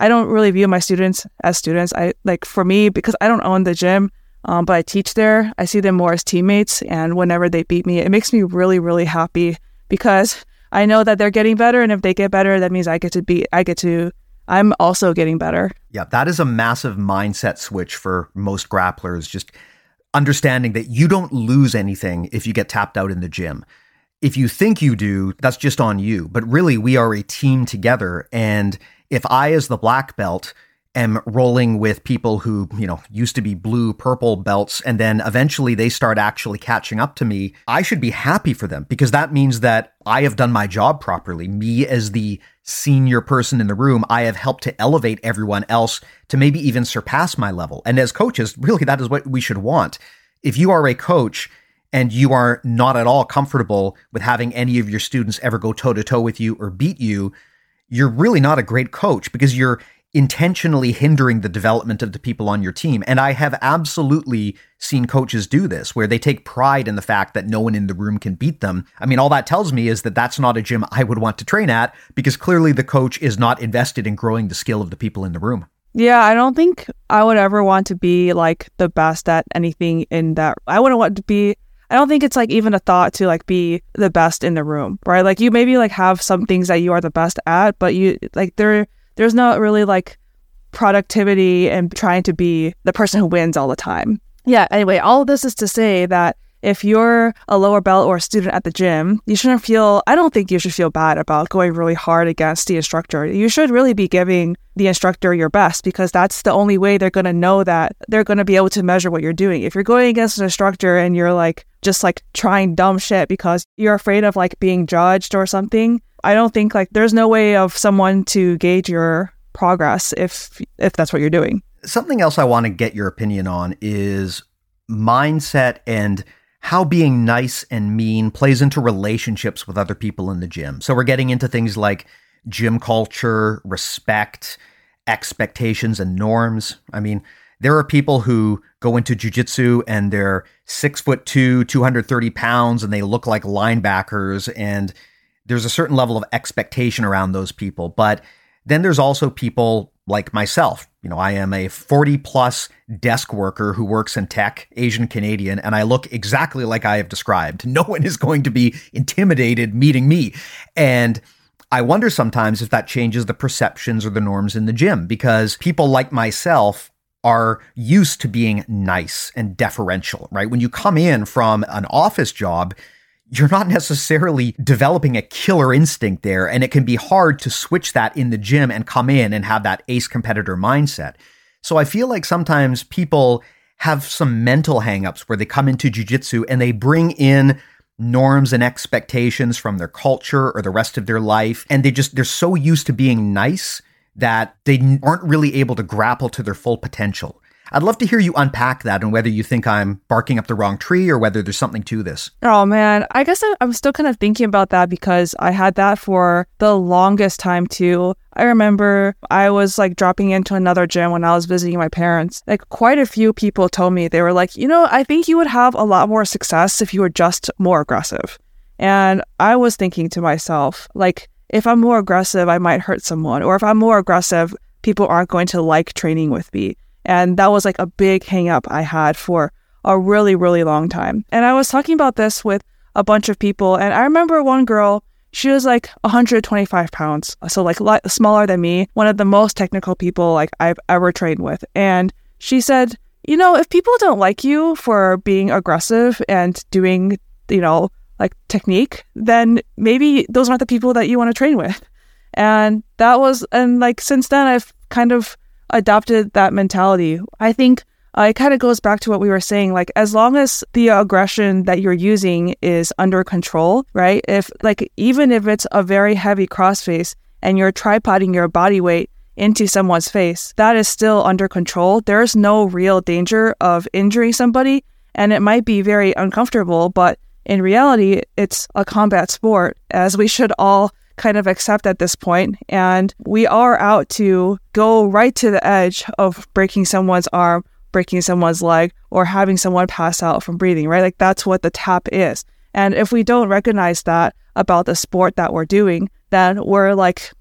I don't really view my students as students. I like for me, because I don't own the gym, um, but I teach there, I see them more as teammates. And whenever they beat me, it makes me really, really happy because I know that they're getting better. And if they get better, that means I get to be, I get to, I'm also getting better. Yeah, that is a massive mindset switch for most grapplers. Just understanding that you don't lose anything if you get tapped out in the gym. If you think you do, that's just on you. But really, we are a team together. And if I, as the black belt, am rolling with people who, you know, used to be blue, purple belts, and then eventually they start actually catching up to me, I should be happy for them because that means that I have done my job properly. Me as the senior person in the room, I have helped to elevate everyone else to maybe even surpass my level. And as coaches, really, that is what we should want. If you are a coach and you are not at all comfortable with having any of your students ever go toe-to-toe with you or beat you, you're really not a great coach because you're intentionally hindering the development of the people on your team. And I have absolutely seen coaches do this, where they take pride in the fact that no one in the room can beat them. I mean, all that tells me is that that's not a gym I would want to train at because clearly the coach is not invested in growing the skill of the people in the room. Yeah, I don't think I would ever want to be like the best at anything in that. I wouldn't want to be, I don't think it's like even a thought to like be the best in the room, right? Like you maybe like have some things that you are the best at, but you like there, there's not really like productivity and trying to be the person who wins all the time. Yeah, anyway, all of this is to say that if you're a lower belt or a student at the gym, you shouldn't feel, I don't think you should feel bad about going really hard against the instructor. You should really be giving the instructor your best because that's the only way they're going to know that they're going to be able to measure what you're doing. If you're going against an instructor and you're like, just like trying dumb shit because you're afraid of like being judged or something, I don't think like there's no way of someone to gauge your progress if if that's what you're doing. Something else I want to get your opinion on is mindset and how being nice and mean plays into relationships with other people in the gym. So we're getting into things like gym culture, respect, expectations, and norms. I mean, there are people who go into jiu-jitsu and they're six foot two, two hundred thirty pounds, and they look like linebackers. And there's a certain level of expectation around those people. But then there's also people like myself. You know, I am a forty plus desk worker who works in tech, Asian Canadian, and I look exactly like I have described. No one is going to be intimidated meeting me. And I wonder sometimes if that changes the perceptions or the norms in the gym, because people like myself are used to being nice and deferential, right? When you come in from an office job, you're not necessarily developing a killer instinct there, and it can be hard to switch that in the gym and come in and have that ace competitor mindset. So I feel like sometimes people have some mental hangups where they come into jiu-jitsu and they bring in norms and expectations from their culture or the rest of their life, and they just they're so used to being nice that they aren't really able to grapple to their full potential. I'd love to hear you unpack that and whether you think I'm barking up the wrong tree or whether there's something to this. Oh man, I guess I'm still kind of thinking about that because I had that for the longest time too. I remember I was like dropping into another gym when I was visiting my parents. Like quite a few people told me, they were like, you know, I think you would have a lot more success if you were just more aggressive. And I was thinking to myself, like, if I'm more aggressive, I might hurt someone. Or if I'm more aggressive, people aren't going to like training with me. And that was like a big hang up I had for a really, really long time. And I was talking about this with a bunch of people. And I remember one girl, she was like one hundred twenty-five pounds. So like li- smaller than me, one of the most technical people like I've ever trained with. And she said, you know, if people don't like you for being aggressive and doing, you know, like technique, then maybe those aren't the people that you want to train with. And that was, and like since then I've kind of adopted that mentality. I think uh, it kind of goes back to what we were saying, like as long as the aggression that you're using is under control, right? If like, even if it's a very heavy crossface and you're tripoding your body weight into someone's face, that is still under control. There's no real danger of injuring somebody, and it might be very uncomfortable, but in reality, it's a combat sport, as we should all kind of accept at this point. And we are out to go right to the edge of breaking someone's arm, breaking someone's leg, or having someone pass out from breathing, right? Like that's what the tap is. And if we don't recognize that about the sport that we're doing, then we're like,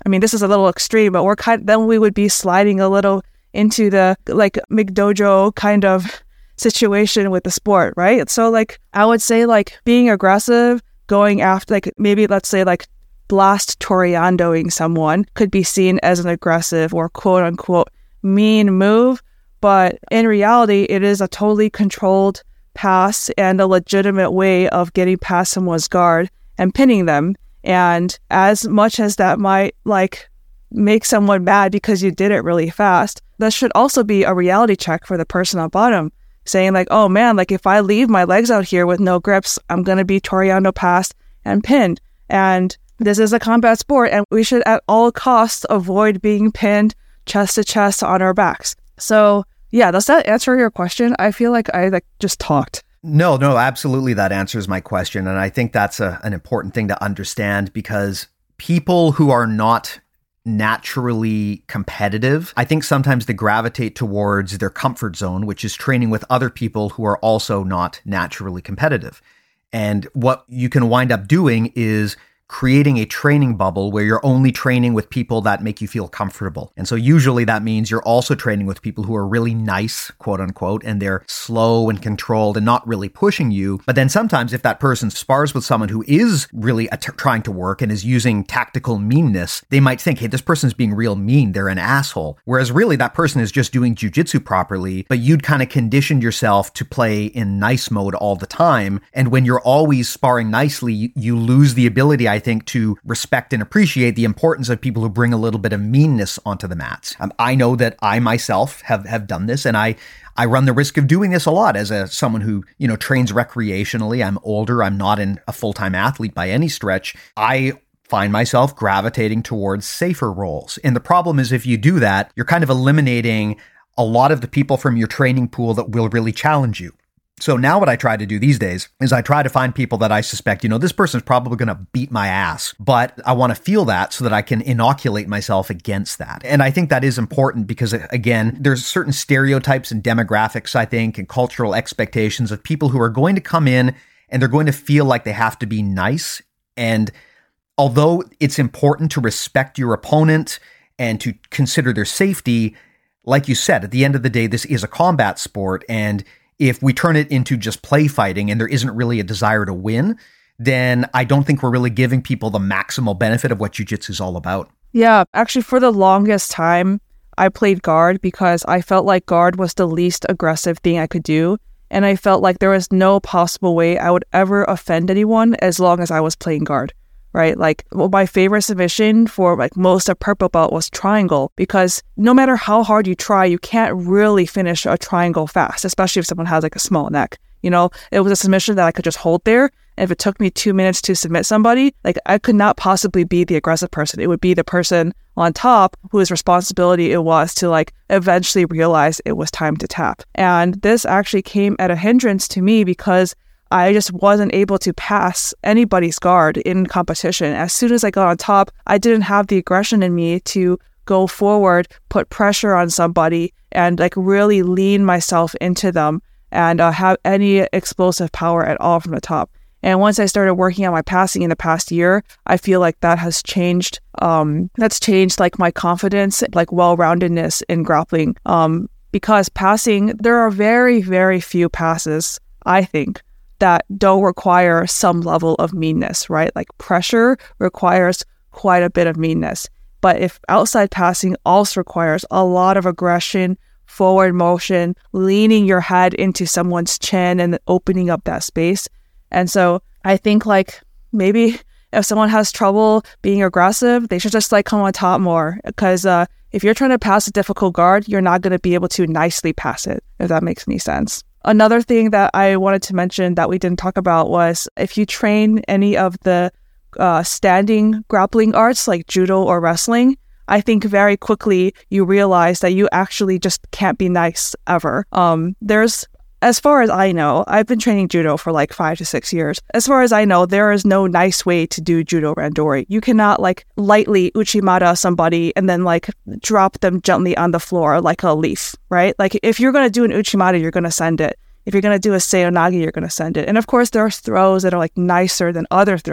I mean, this is a little extreme, but we're kind then we would be sliding a little into the like McDojo kind of situation with the sport, right? So like I would say like being aggressive, going after like maybe let's say like blast toreandoing someone could be seen as an aggressive or quote unquote mean move, but in reality it is a totally controlled pass and a legitimate way of getting past someone's guard and pinning them. And as much as that might like make someone mad because you did it really fast, that should also be a reality check for the person on bottom, saying like, oh man, like if I leave my legs out here with no grips, I'm going to be toreando passed and pinned. And this is a combat sport and we should at all costs avoid being pinned chest to chest on our backs. So yeah, does that answer your question? I feel like I like just talked. No, no, absolutely. That answers my question. And I think that's a, an important thing to understand, because people who are not naturally competitive, I think sometimes they gravitate towards their comfort zone, which is training with other people who are also not naturally competitive. And what you can wind up doing is creating a training bubble where you're only training with people that make you feel comfortable. And so usually that means you're also training with people who are really nice, quote unquote, and they're slow and controlled and not really pushing you. But then sometimes if that person spars with someone who is really att- trying to work and is using tactical meanness, they might think, hey, this person's being real mean. They're an asshole. Whereas really that person is just doing jujitsu properly, but you'd kind of conditioned yourself to play in nice mode all the time. And when you're always sparring nicely, you, you lose the ability, I think, to respect and appreciate the importance of people who bring a little bit of meanness onto the mats. Um, I know that I myself have, have done this, and I, I run the risk of doing this a lot as a someone who, you know, trains recreationally. I'm older. I'm not in a full-time athlete by any stretch. I find myself gravitating towards safer roles. And the problem is if you do that, you're kind of eliminating a lot of the people from your training pool that will really challenge you. So now what I try to do these days is I try to find people that I suspect, you know, this person's probably going to beat my ass, but I want to feel that so that I can inoculate myself against that. And I think that is important because, again, there's certain stereotypes and demographics, I think, and cultural expectations of people who are going to come in and they're going to feel like they have to be nice. And although it's important to respect your opponent and to consider their safety, like you said, at the end of the day, this is a combat sport, and if we turn it into just play fighting and there isn't really a desire to win, then I don't think we're really giving people the maximal benefit of what jiu-jitsu is all about. Yeah, actually for the longest time, I played guard because I felt like guard was the least aggressive thing I could do. And I felt like there was no possible way I would ever offend anyone as long as I was playing guard. Right? Like, well, my favorite submission for like most of purple belt was triangle, because no matter how hard you try, you can't really finish a triangle fast, especially if someone has like a small neck. You know, it was a submission that I could just hold there. And if it took me two minutes to submit somebody, like I could not possibly be the aggressive person. It would be the person on top whose responsibility it was to like eventually realize it was time to tap. And this actually came at a hindrance to me because I just wasn't able to pass anybody's guard in competition. As soon as I got on top, I didn't have the aggression in me to go forward, put pressure on somebody, and like really lean myself into them and uh, have any explosive power at all from the top. And once I started working on my passing in the past year, I feel like that has changed. Um, that's changed like my confidence, like well-roundedness in grappling. Um, because passing, there are very, very few passes, I think, that don't require some level of meanness, right? Like pressure requires quite a bit of meanness. But if outside passing also requires a lot of aggression, forward motion, leaning your head into someone's chin and opening up that space. And so I think like maybe if someone has trouble being aggressive, they should just like come on top more, because uh, if you're trying to pass a difficult guard, you're not going to be able to nicely pass it, if that makes any sense. Another thing that I wanted to mention that we didn't talk about was if you train any of the uh, standing grappling arts like judo or wrestling, I think very quickly you realize that you actually just can't be nice ever. Um, there's, as far as I know, I've been training judo for like five to six years. As far as I know, there is no nice way to do judo randori. You cannot like lightly uchimata somebody and then like drop them gently on the floor like a leaf, right? Like if you're going to do an uchimata, you're going to send it. If you're going to do a seoinage, you're going to send it. And of course, there are throws that are like nicer than other throws.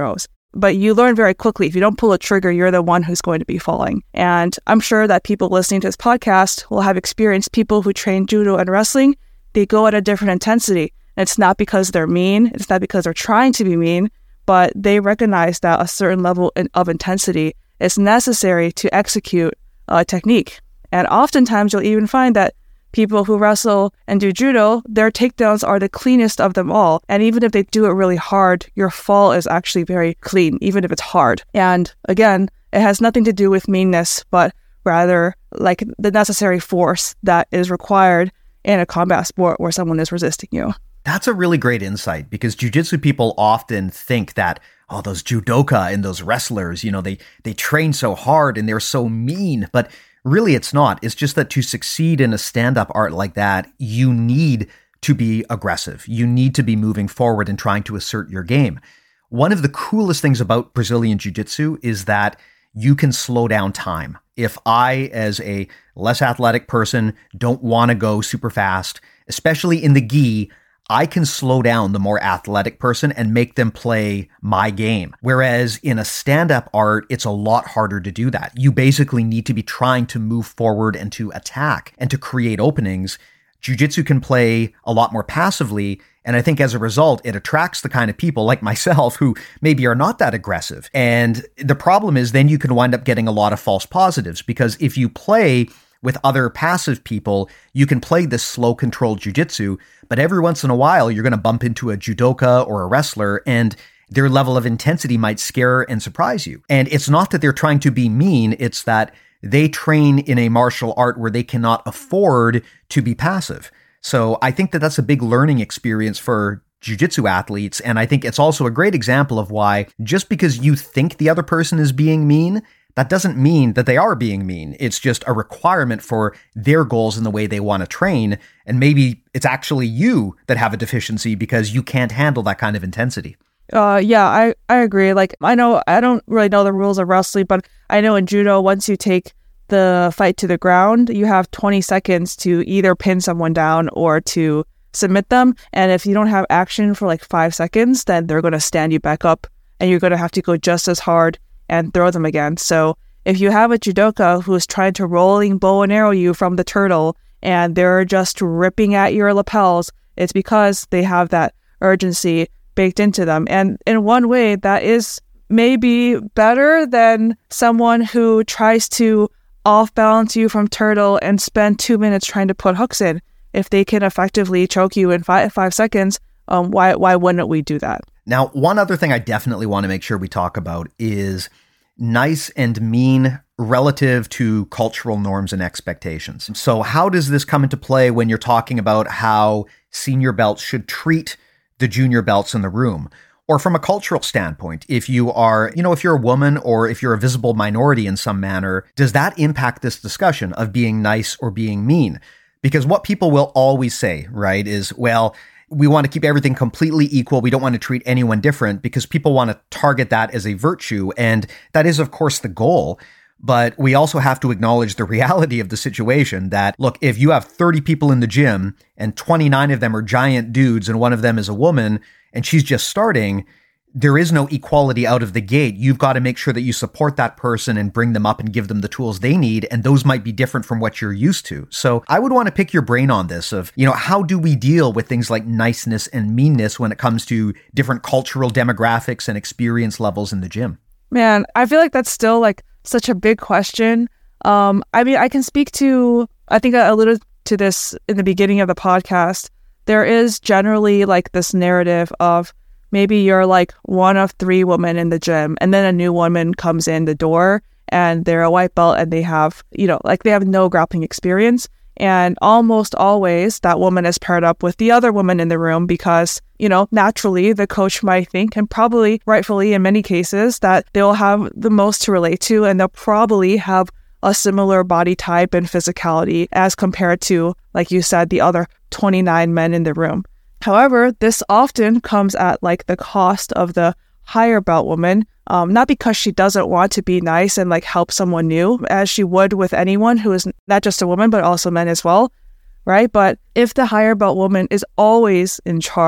but you learn very quickly. If you don't pull a trigger, you're the one who's going to be falling. And I'm sure that people listening to this podcast will have experienced people who train judo and wrestling. They go at a different intensity. And it's not because they're mean. It's not because they're trying to be mean, but they recognize that a certain level of intensity is necessary to execute a technique. And oftentimes you'll even find that people who wrestle and do judo, their takedowns are the cleanest of them all. And even if they do it really hard, your fall is actually very clean, even if it's hard. And again, it has nothing to do with meanness, but rather like the necessary force that is required in a combat sport where someone is resisting you. That's a really great insight, because jiu-jitsu people often think that, oh, those judoka and those wrestlers, you know, they, they train so hard and they're so mean, but really it's not. It's just that to succeed in a stand-up art like that, you need to be aggressive. You need to be moving forward and trying to assert your game. One of the coolest things about Brazilian jiu-jitsu is that you can slow down time. If I, as a less athletic person, don't want to go super fast, especially in the gi, I can slow down the more athletic person and make them play my game. Whereas in a stand-up art, it's a lot harder to do that. You basically need to be trying to move forward and to attack and to create openings. Jiu-jitsu can play a lot more passively. And I think as a result, it attracts the kind of people like myself who maybe are not that aggressive. And the problem is then you can wind up getting a lot of false positives, because if you play with other passive people, you can play this slow controlled jiu-jitsu, but every once in a while, you're going to bump into a judoka or a wrestler, and their level of intensity might scare and surprise you. And it's not that they're trying to be mean, it's that they train in a martial art where they cannot afford to be passive. So I think that that's a big learning experience for jiu-jitsu athletes, and I think it's also a great example of why just because you think the other person is being mean, that doesn't mean that they are being mean. It's just a requirement for their goals and the way they want to train. And maybe it's actually you that have a deficiency because you can't handle that kind of intensity. Uh, yeah, I, I agree. Like, I know, I don't really know the rules of wrestling, but I know in judo, once you take the fight to the ground, you have twenty seconds to either pin someone down or to submit them. And if you don't have action for like five seconds, then they're going to stand you back up and you're going to have to go just as hard and throw them again. So if you have a judoka who's trying to rolling bow and arrow you from the turtle and they're just ripping at your lapels, it's because they have that urgency baked into them. And in one way, that is maybe better than someone who tries to off balance you from turtle and spend two minutes trying to put hooks in. If they can effectively choke you in five, five seconds, um, why why wouldn't we do that? Now, one other thing I definitely want to make sure we talk about is nice and mean relative to cultural norms and expectations. So how does this come into play when you're talking about how senior belts should treat the junior belts in the room? Or from a cultural standpoint, if you are, you know, if you're a woman or if you're a visible minority in some manner, does that impact this discussion of being nice or being mean? Because what people will always say, right, is, well, we want to keep everything completely equal. We don't want to treat anyone different, because people want to target that as a virtue. And that is, of course, the goal. But we also have to acknowledge the reality of the situation that, look, if you have thirty people in the gym and twenty-nine of them are giant dudes and one of them is a woman and she's just starting, there is no equality out of the gate. You've got to make sure that you support that person and bring them up and give them the tools they need. And those might be different from what you're used to. So I would want to pick your brain on this of, you know, how do we deal with things like niceness and meanness when it comes to different cultural demographics and experience levels in the gym? Man, I feel like that's still like such a big question. Um, I mean, I can speak to, I think I alluded to this in the beginning of the podcast. There is generally like this narrative of, maybe you're like one of three women in the gym, and then a new woman comes in the door and they're a white belt and they have, you know, like they have no grappling experience. And almost always that woman is paired up with the other woman in the room because, you know, naturally the coach might think, and probably rightfully in many cases, that they'll have the most to relate to and they'll probably have a similar body type and physicality as compared to, like you said, the other twenty-nine men in the room. However, this often comes at like the cost of the higher belt woman, um, not because she doesn't want to be nice and like help someone new, as she would with anyone who is not just a woman, but also men as well, right? But if the higher belt woman is always in charge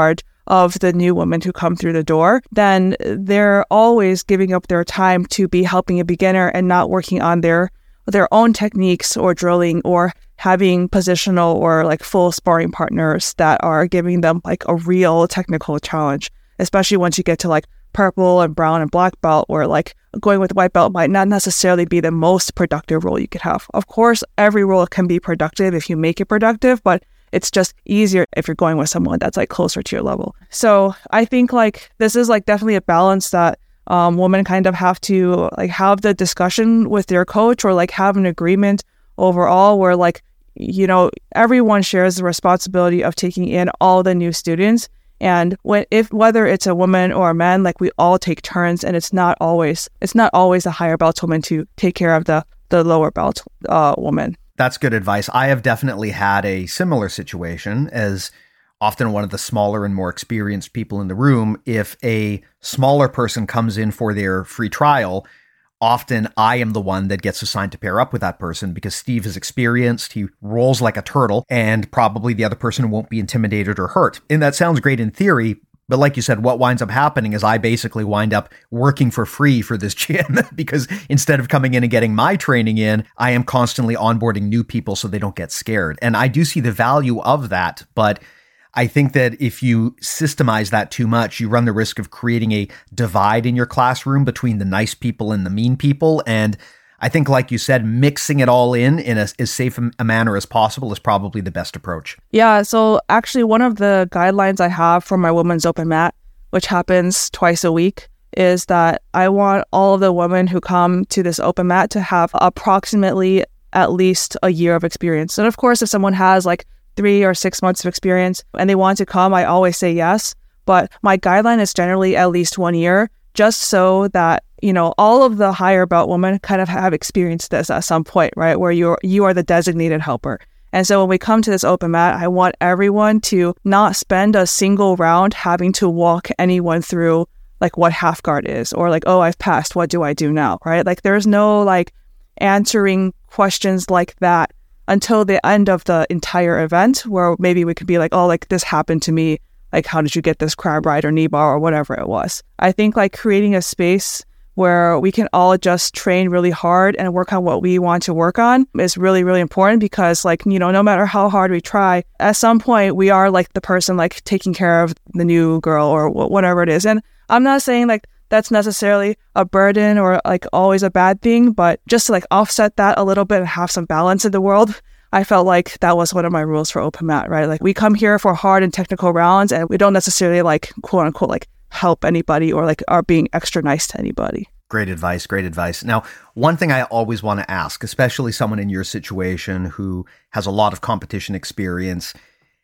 of the new women who come through the door, then they're always giving up their time to be helping a beginner and not working on their their own techniques or drilling or having positional or like full sparring partners that are giving them like a real technical challenge, especially once you get to like purple and brown and black belt, where like going with white belt might not necessarily be the most productive role you could have. Of course, every role can be productive if you make it productive, but it's just easier if you're going with someone that's like closer to your level. So I think like this is like definitely a balance that um, women kind of have to like have the discussion with their coach or like have an agreement overall where like, you know, everyone shares the responsibility of taking in all the new students. And when if whether it's a woman or a man, like we all take turns, and it's not always it's not always a higher belt woman to take care of the the lower belt uh, woman. That's good advice. I have definitely had a similar situation as often one of the smaller and more experienced people in the room. If a smaller person comes in for their free trial, often I am the one that gets assigned to pair up with that person because Steve is experienced, he rolls like a turtle, and probably the other person won't be intimidated or hurt. And that sounds great in theory, but like you said, what winds up happening is I basically wind up working for free for this gym because instead of coming in and getting my training in, I am constantly onboarding new people so they don't get scared. And I do see the value of that, but I think that if you systemize that too much, you run the risk of creating a divide in your classroom between the nice people and the mean people. And I think, like you said, mixing it all in in a, as safe a manner as possible is probably the best approach. Yeah. So actually, one of the guidelines I have for my women's open mat, which happens twice a week, is that I want all of the women who come to this open mat to have approximately at least a year of experience. And of course, if someone has like three or six months of experience and they want to come, I always say yes. But my guideline is generally at least one year, just so that, you know, all of the higher belt women kind of have experienced this at some point, right? Where you're, you are the designated helper. And so when we come to this open mat, I want everyone to not spend a single round having to walk anyone through like what half guard is, or like, oh, I've passed, what do I do now, right? Like there's no like answering questions like that until the end of the entire event, where maybe we could be like, oh, like this happened to me. Like, how did you get this crab ride or knee bar or whatever it was? I think like creating a space where we can all just train really hard and work on what we want to work on is really, really important, because like, you know, no matter how hard we try, at some point we are like the person like taking care of the new girl or whatever it is. And I'm not saying like that's necessarily a burden or like always a bad thing, but just to like offset that a little bit and have some balance in the world, I felt like that was one of my rules for open mat, right? Like we come here for hard and technical rounds, and we don't necessarily like quote unquote like help anybody or like are being extra nice to anybody. Great advice. Great advice. Now, one thing I always want to ask, especially someone in your situation who has a lot of competition experience,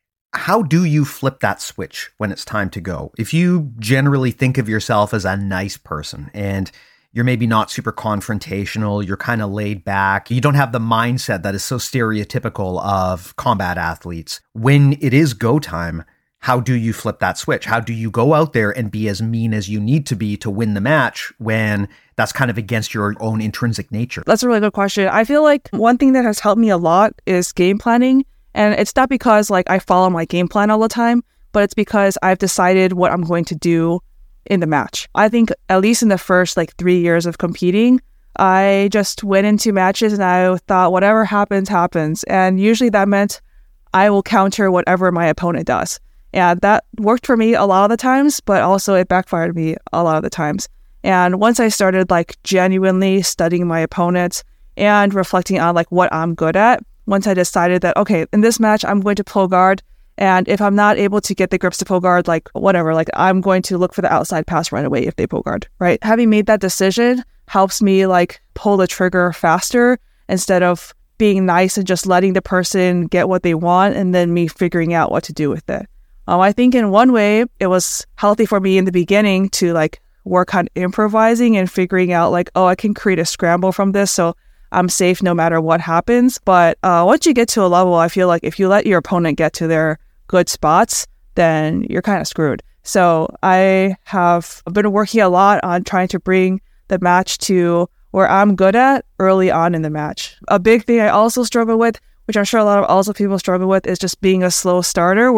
how do you flip that switch when it's time to go? If you generally think of yourself as a nice person and you're maybe not super confrontational, you're kind of laid back, you don't have the mindset that is so stereotypical of combat athletes. When it is go time, how do you flip that switch? How do you go out there and be as mean as you need to be to win the match when that's kind of against your own intrinsic nature? That's a really good question. I feel like one thing that has helped me a lot is game planning. And it's not because like I follow my game plan all the time, but it's because I've decided what I'm going to do in the match. I think at least in the first like three years of competing, I just went into matches and I thought whatever happens, happens. And usually that meant I will counter whatever my opponent does. And that worked for me a lot of the times, but also it backfired me a lot of the times. And once I started like genuinely studying my opponents and reflecting on like what I'm good at, once I decided that, okay, in this match, I'm going to pull guard. And if I'm not able to get the grips to pull guard, like whatever, like I'm going to look for the outside pass right away if they pull guard, right? Having made that decision helps me like pull the trigger faster instead of being nice and just letting the person get what they want and then me figuring out what to do with it. Um, I think in one way, it was healthy for me in the beginning to like work on improvising and figuring out like, oh, I can create a scramble from this. So I'm safe no matter what happens. But uh, once you get to a level, I feel like if you let your opponent get to their good spots, then you're kind of screwed. So I have been working a lot on trying to bring the match to where I'm good at early on in the match. A big thing I also struggle with, which I'm sure a lot of also people struggle with, is just being a slow starter where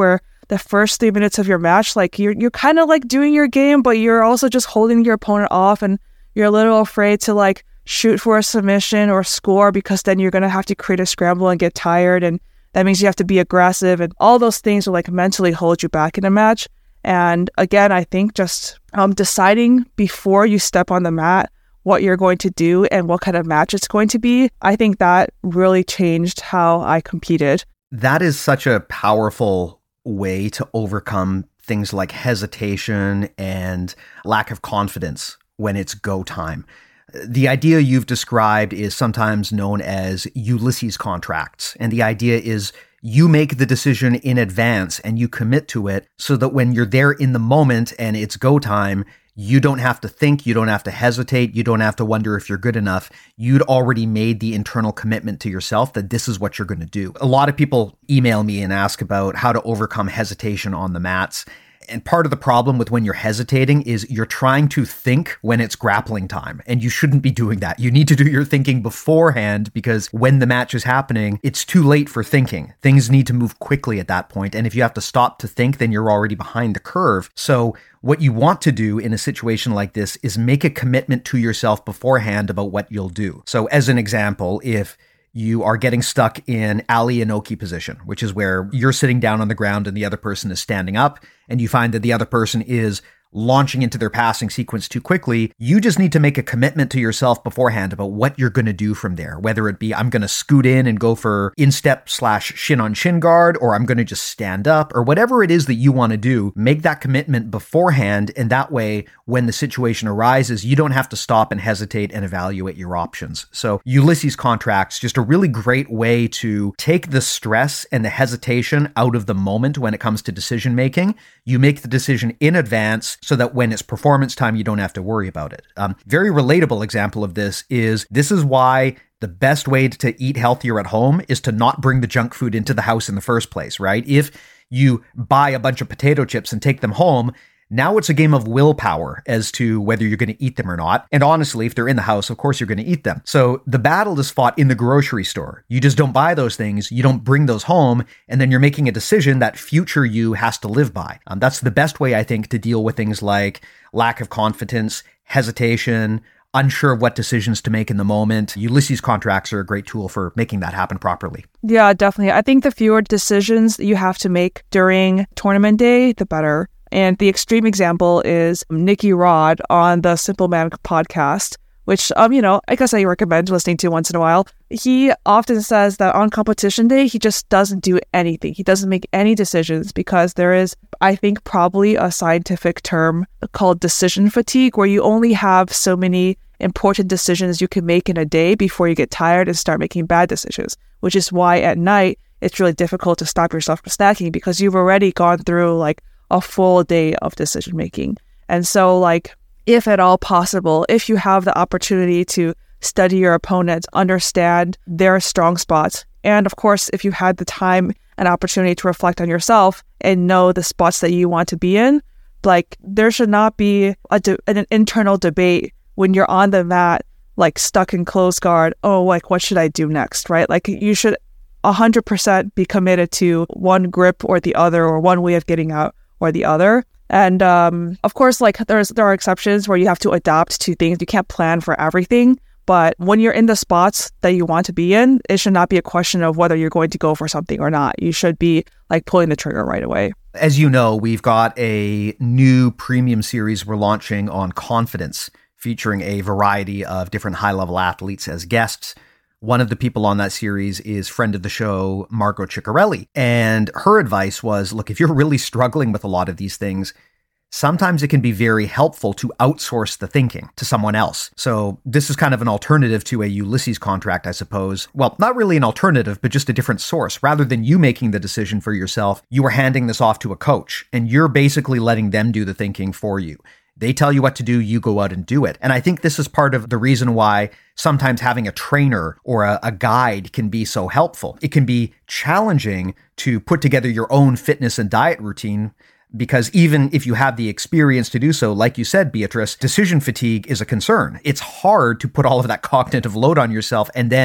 the first three minutes of your match, like you're you're kind of like doing your game, but you're also just holding your opponent off, and you're a little afraid to like shoot for a submission or score, because then you're going to have to create a scramble and get tired, and that means you have to be aggressive, and all those things will like mentally hold you back in a match. And again, I think just um, deciding before you step on the mat what you're going to do and what kind of match it's going to be, I think that really changed how I competed. That is such a powerful way to overcome things like hesitation and lack of confidence when it's go time. The idea you've described is sometimes known as Ulysses contracts. And the idea is you make the decision in advance and you commit to it so that when you're there in the moment and it's go time, you don't have to think, you don't have to hesitate, you don't have to wonder if you're good enough. You'd already made the internal commitment to yourself that this is what you're going to do. A lot of people email me and ask about how to overcome hesitation on the mats. And part of the problem with when you're hesitating is you're trying to think when it's grappling time, and you shouldn't be doing that. You need to do your thinking beforehand, because when the match is happening, it's too late for thinking. Things need to move quickly at that point, and if you have to stop to think, then you're already behind the curve. So what you want to do in a situation like this is make a commitment to yourself beforehand about what you'll do. So as an example, if you are getting stuck in Ali Inoki position, which is where you're sitting down on the ground and the other person is standing up, and you find that the other person is launching into their passing sequence too quickly, you just need to make a commitment to yourself beforehand about what you're going to do from there. Whether it be, I'm going to scoot in and go for instep slash shin on shin guard, or I'm going to just stand up, or whatever it is that you want to do, make that commitment beforehand. And that way, when the situation arises, you don't have to stop and hesitate and evaluate your options. So Ulysses contracts, just a really great way to take the stress and the hesitation out of the moment when it comes to decision making. You make the decision in advance so that when it's performance time, you don't have to worry about it. Um, very relatable example of this is, this is why the best way to eat healthier at home is to not bring the junk food into the house in the first place, right? If you buy a bunch of potato chips and take them home, now it's a game of willpower as to whether you're going to eat them or not. And honestly, if they're in the house, of course you're going to eat them. So the battle is fought in the grocery store. You just don't buy those things. You don't bring those home. And then you're making a decision that future you has to live by. Um, that's the best way, I think, to deal with things like lack of confidence, hesitation, unsure of what decisions to make in the moment. Ulysses contracts are a great tool for making that happen properly. Yeah, definitely. I think the fewer decisions that you have to make during tournament day, the better. And the extreme example is Nicky Rod on the Simple Man podcast, which, um, you know, I guess I recommend listening to once in a while. He often says that on competition day, he just doesn't do anything. He doesn't make any decisions because there is, I think, probably a scientific term called decision fatigue, where you only have so many important decisions you can make in a day before you get tired and start making bad decisions, which is why at night it's really difficult to stop yourself from snacking, because you've already gone through like a full day of decision making. And so, like, if at all possible, if you have the opportunity to study your opponents, understand their strong spots, and of course, if you had the time and opportunity to reflect on yourself and know the spots that you want to be in, like, there should not be a de- an internal debate when you're on the mat, like stuck in close guard. Oh, like, what should I do next, right? Like, you should one hundred percent be committed to one grip or the other, or one way of getting out or the other. And um, of course, like, there's there are exceptions where you have to adapt to things. You can't plan for everything. But when you're in the spots that you want to be in, it should not be a question of whether you're going to go for something or not. You should be like pulling the trigger right away. As you know, we've got a new premium series we're launching on confidence, featuring a variety of different high-level athletes as guests. One of the people on that series is friend of the show, Margot Ciccarelli. And her advice was, look, if you're really struggling with a lot of these things, sometimes it can be very helpful to outsource the thinking to someone else. So this is kind of an alternative to a Ulysses contract, I suppose. Well, not really an alternative, but just a different source. Rather than you making the decision for yourself, you are handing this off to a coach, and you're basically letting them do the thinking for you. They tell you what to do, you go out and do it. And I think this is part of the reason why sometimes having a trainer or a, a guide can be so helpful. It can be challenging to put together your own fitness and diet routine, because even if you have the experience to do so, like you said, Beatrice, decision fatigue is a concern. It's hard to put all of that cognitive load on yourself and then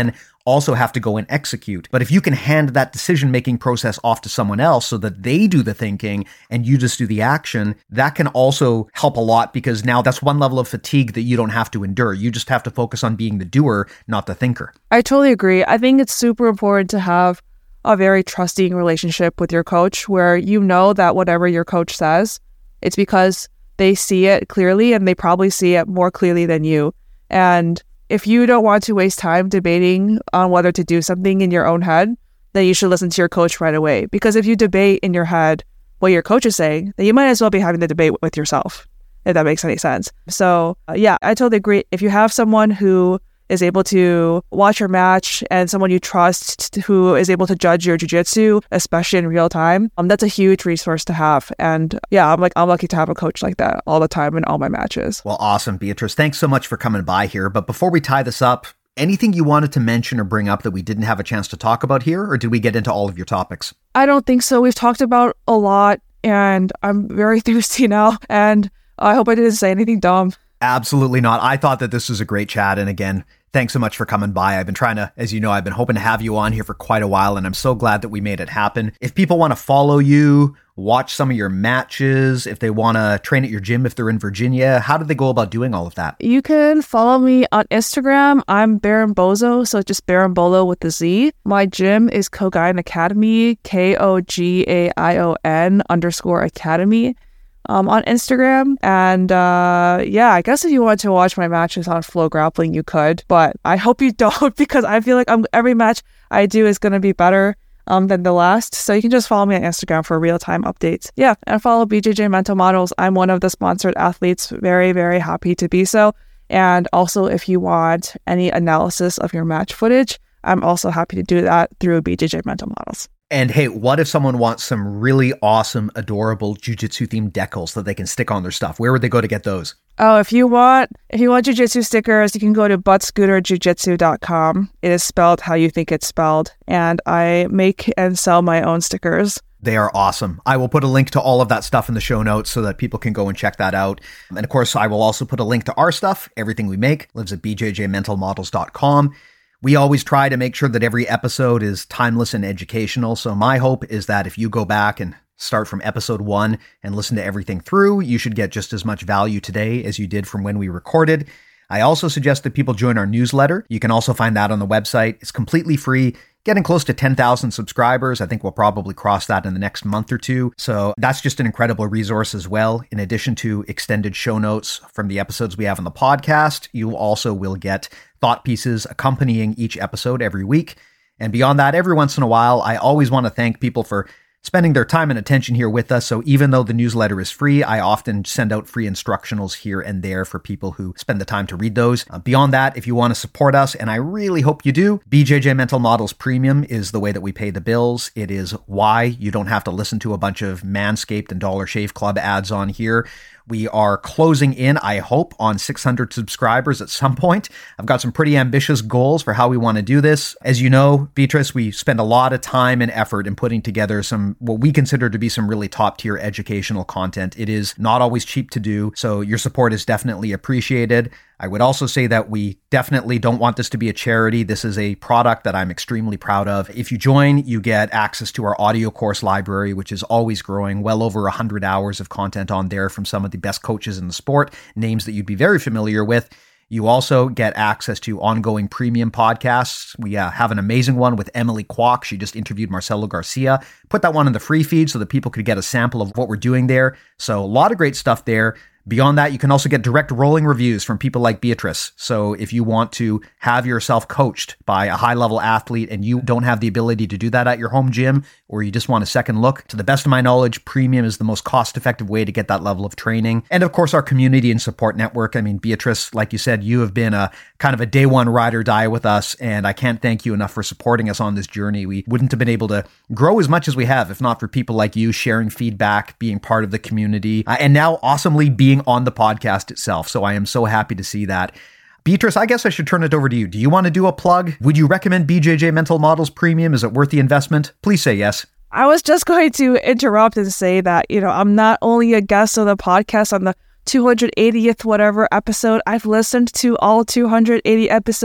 also have to go and execute. But if you can hand that decision-making process off to someone else so that they do the thinking and you just do the action, that can also help a lot, because now that's one level of fatigue that you don't have to endure. You just have to focus on being the doer, not the thinker. I totally agree. I think it's super important to have a very trusting relationship with your coach where you know that whatever your coach says, it's because they see it clearly and they probably see it more clearly than you. And if you don't want to waste time debating on whether to do something in your own head, then you should listen to your coach right away. Because if you debate in your head what your coach is saying, then you might as well be having the debate with yourself, if that makes any sense. So uh, yeah, I totally agree. If you have someone who is able to watch your match and someone you trust who is able to judge your jiu-jitsu, especially in real time, um, that's a huge resource to have. And yeah, I'm like, I'm lucky to have a coach like that all the time in all my matches. Well, awesome, Beatrice. Thanks so much for coming by here. But before we tie this up, anything you wanted to mention or bring up that we didn't have a chance to talk about here, or did we get into all of your topics? I don't think so. We've talked about a lot and I'm very thirsty now. And I hope I didn't say anything dumb. Absolutely not. I thought that this was a great chat. And again, thanks so much for coming by. I've been trying to, as you know, I've been hoping to have you on here for quite a while, and I'm so glad that we made it happen. If people want to follow you, watch some of your matches, if they want to train at your gym, if they're in Virginia, how do they go about doing all of that? You can follow me on Instagram. I'm Baron Bozo, so just Baron Bolo with the Z. My gym is Kogain Academy, K O G A I O N underscore Academy. Um, on Instagram. And uh, yeah, I guess if you want to watch my matches on Flow Grappling, you could, but I hope you don't, because I feel like I'm, every match I do is going to be better um, than the last. So you can just follow me on Instagram for real-time updates. Yeah, and follow B J J Mental Models. I'm one of the sponsored athletes. Very, very happy to be so. And also, if you want any analysis of your match footage, I'm also happy to do that through B J J Mental Models. And hey, what if someone wants some really awesome, adorable jiu-jitsu themed decals that they can stick on their stuff? Where would they go to get those? Oh, if you want if you want jiu-jitsu stickers, you can go to butt scooter jiu jitsu dot com. It is spelled how you think it's spelled. And I make and sell my own stickers. They are awesome. I will put a link to all of that stuff in the show notes so that people can go and check that out. And of course, I will also put a link to our stuff. Everything we make lives at b j j mental models dot com. We always try to make sure that every episode is timeless and educational. So my hope is that if you go back and start from episode one and listen to everything through, you should get just as much value today as you did from when we recorded. I also suggest that people join our newsletter. You can also find that on the website. It's completely free. Getting close to ten thousand subscribers. I think we'll probably cross that in the next month or two. So that's just an incredible resource as well. In addition to extended show notes from the episodes we have on the podcast, you also will get thought pieces accompanying each episode every week. And beyond that, every once in a while, I always want to thank people for spending their time and attention here with us. So even though the newsletter is free, I often send out free instructionals here and there for people who spend the time to read those. Uh, beyond that, if you want to support us, and I really hope you do, B J J Mental Models Premium is the way that we pay the bills. It is why you don't have to listen to a bunch of Manscaped and Dollar Shave Club ads on here. We are closing in, I hope, on six hundred subscribers at some point. I've got some pretty ambitious goals for how we want to do this. As you know, Beatrice, we spend a lot of time and effort in putting together some, what we consider to be some really top tier educational content. It is not always cheap to do, so your support is definitely appreciated. I would also say that we definitely don't want this to be a charity. This is a product that I'm extremely proud of. If you join, you get access to our audio course library, which is always growing, well over one hundred hours of content on there from some of the best coaches in the sport, names that you'd be very familiar with. You also get access to ongoing premium podcasts. We uh, have an amazing one with Emily Kwok. She just interviewed Marcelo Garcia. Put that one in the free feed so that people could get a sample of what we're doing there. So a lot of great stuff there. Beyond that, you can also get direct rolling reviews from people like Beatrice. So if you want to have yourself coached by a high-level athlete and you don't have the ability to do that at your home gym, or you just want a second look, to the best of my knowledge, premium is the most cost-effective way to get that level of training. And of course, our community and support network. I mean, Beatrice, like you said, you have been a kind of a day one ride or die with us, and I can't thank you enough for supporting us on this journey. We wouldn't have been able to grow as much as we have if not for people like you sharing feedback, being part of the community, uh, and now awesomely being on the podcast itself. So I am so happy to see that. Beatrice, I guess I should turn it over to you. Do you want to do a plug? Would you recommend B J J Mental Models Premium? Is it worth the investment? Please say yes. I was just going to interrupt and say that, you know, I'm not only a guest on the podcast on the two hundred eightieth whatever episode. I've listened to all two hundred eighty episodes.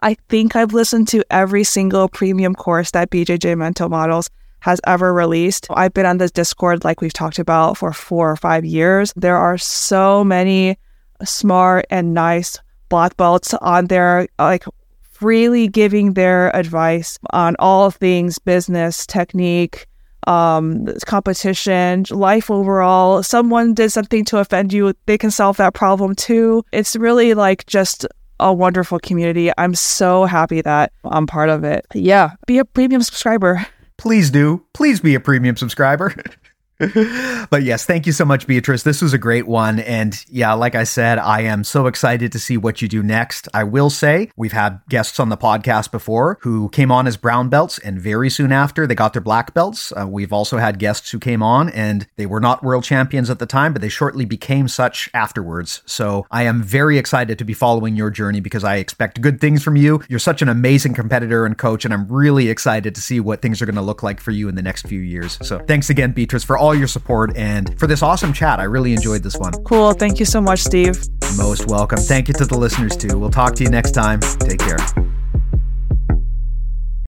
I think I've listened to every single premium course that B J J Mental Models has ever released. I've been on this Discord, like we've talked about, for four or five years. There are so many smart and nice black belts on there, like freely giving their advice on all things business, technique, um, competition, life overall. Someone did something to offend you, they can solve that problem too. It's really like just a wonderful community. I'm so happy that I'm part of it. Yeah, be a premium subscriber. Please do. Please be a premium subscriber. But yes, thank you so much, Beatrice. This was a great one. And yeah, like I said, I am so excited to see what you do next. I will say we've had guests on the podcast before who came on as brown belts, and very soon after they got their black belts. Uh, we've also had guests who came on and they were not world champions at the time, but they shortly became such afterwards. So I am very excited to be following your journey because I expect good things from you. You're such an amazing competitor and coach, and I'm really excited to see what things are going to look like for you in the next few years. So thanks again, Beatrice, for all your support and for this awesome chat. I really enjoyed this one. Cool. Thank you so much, Steve. Most welcome. Thank you to the listeners too. We'll talk to you next time. Take care.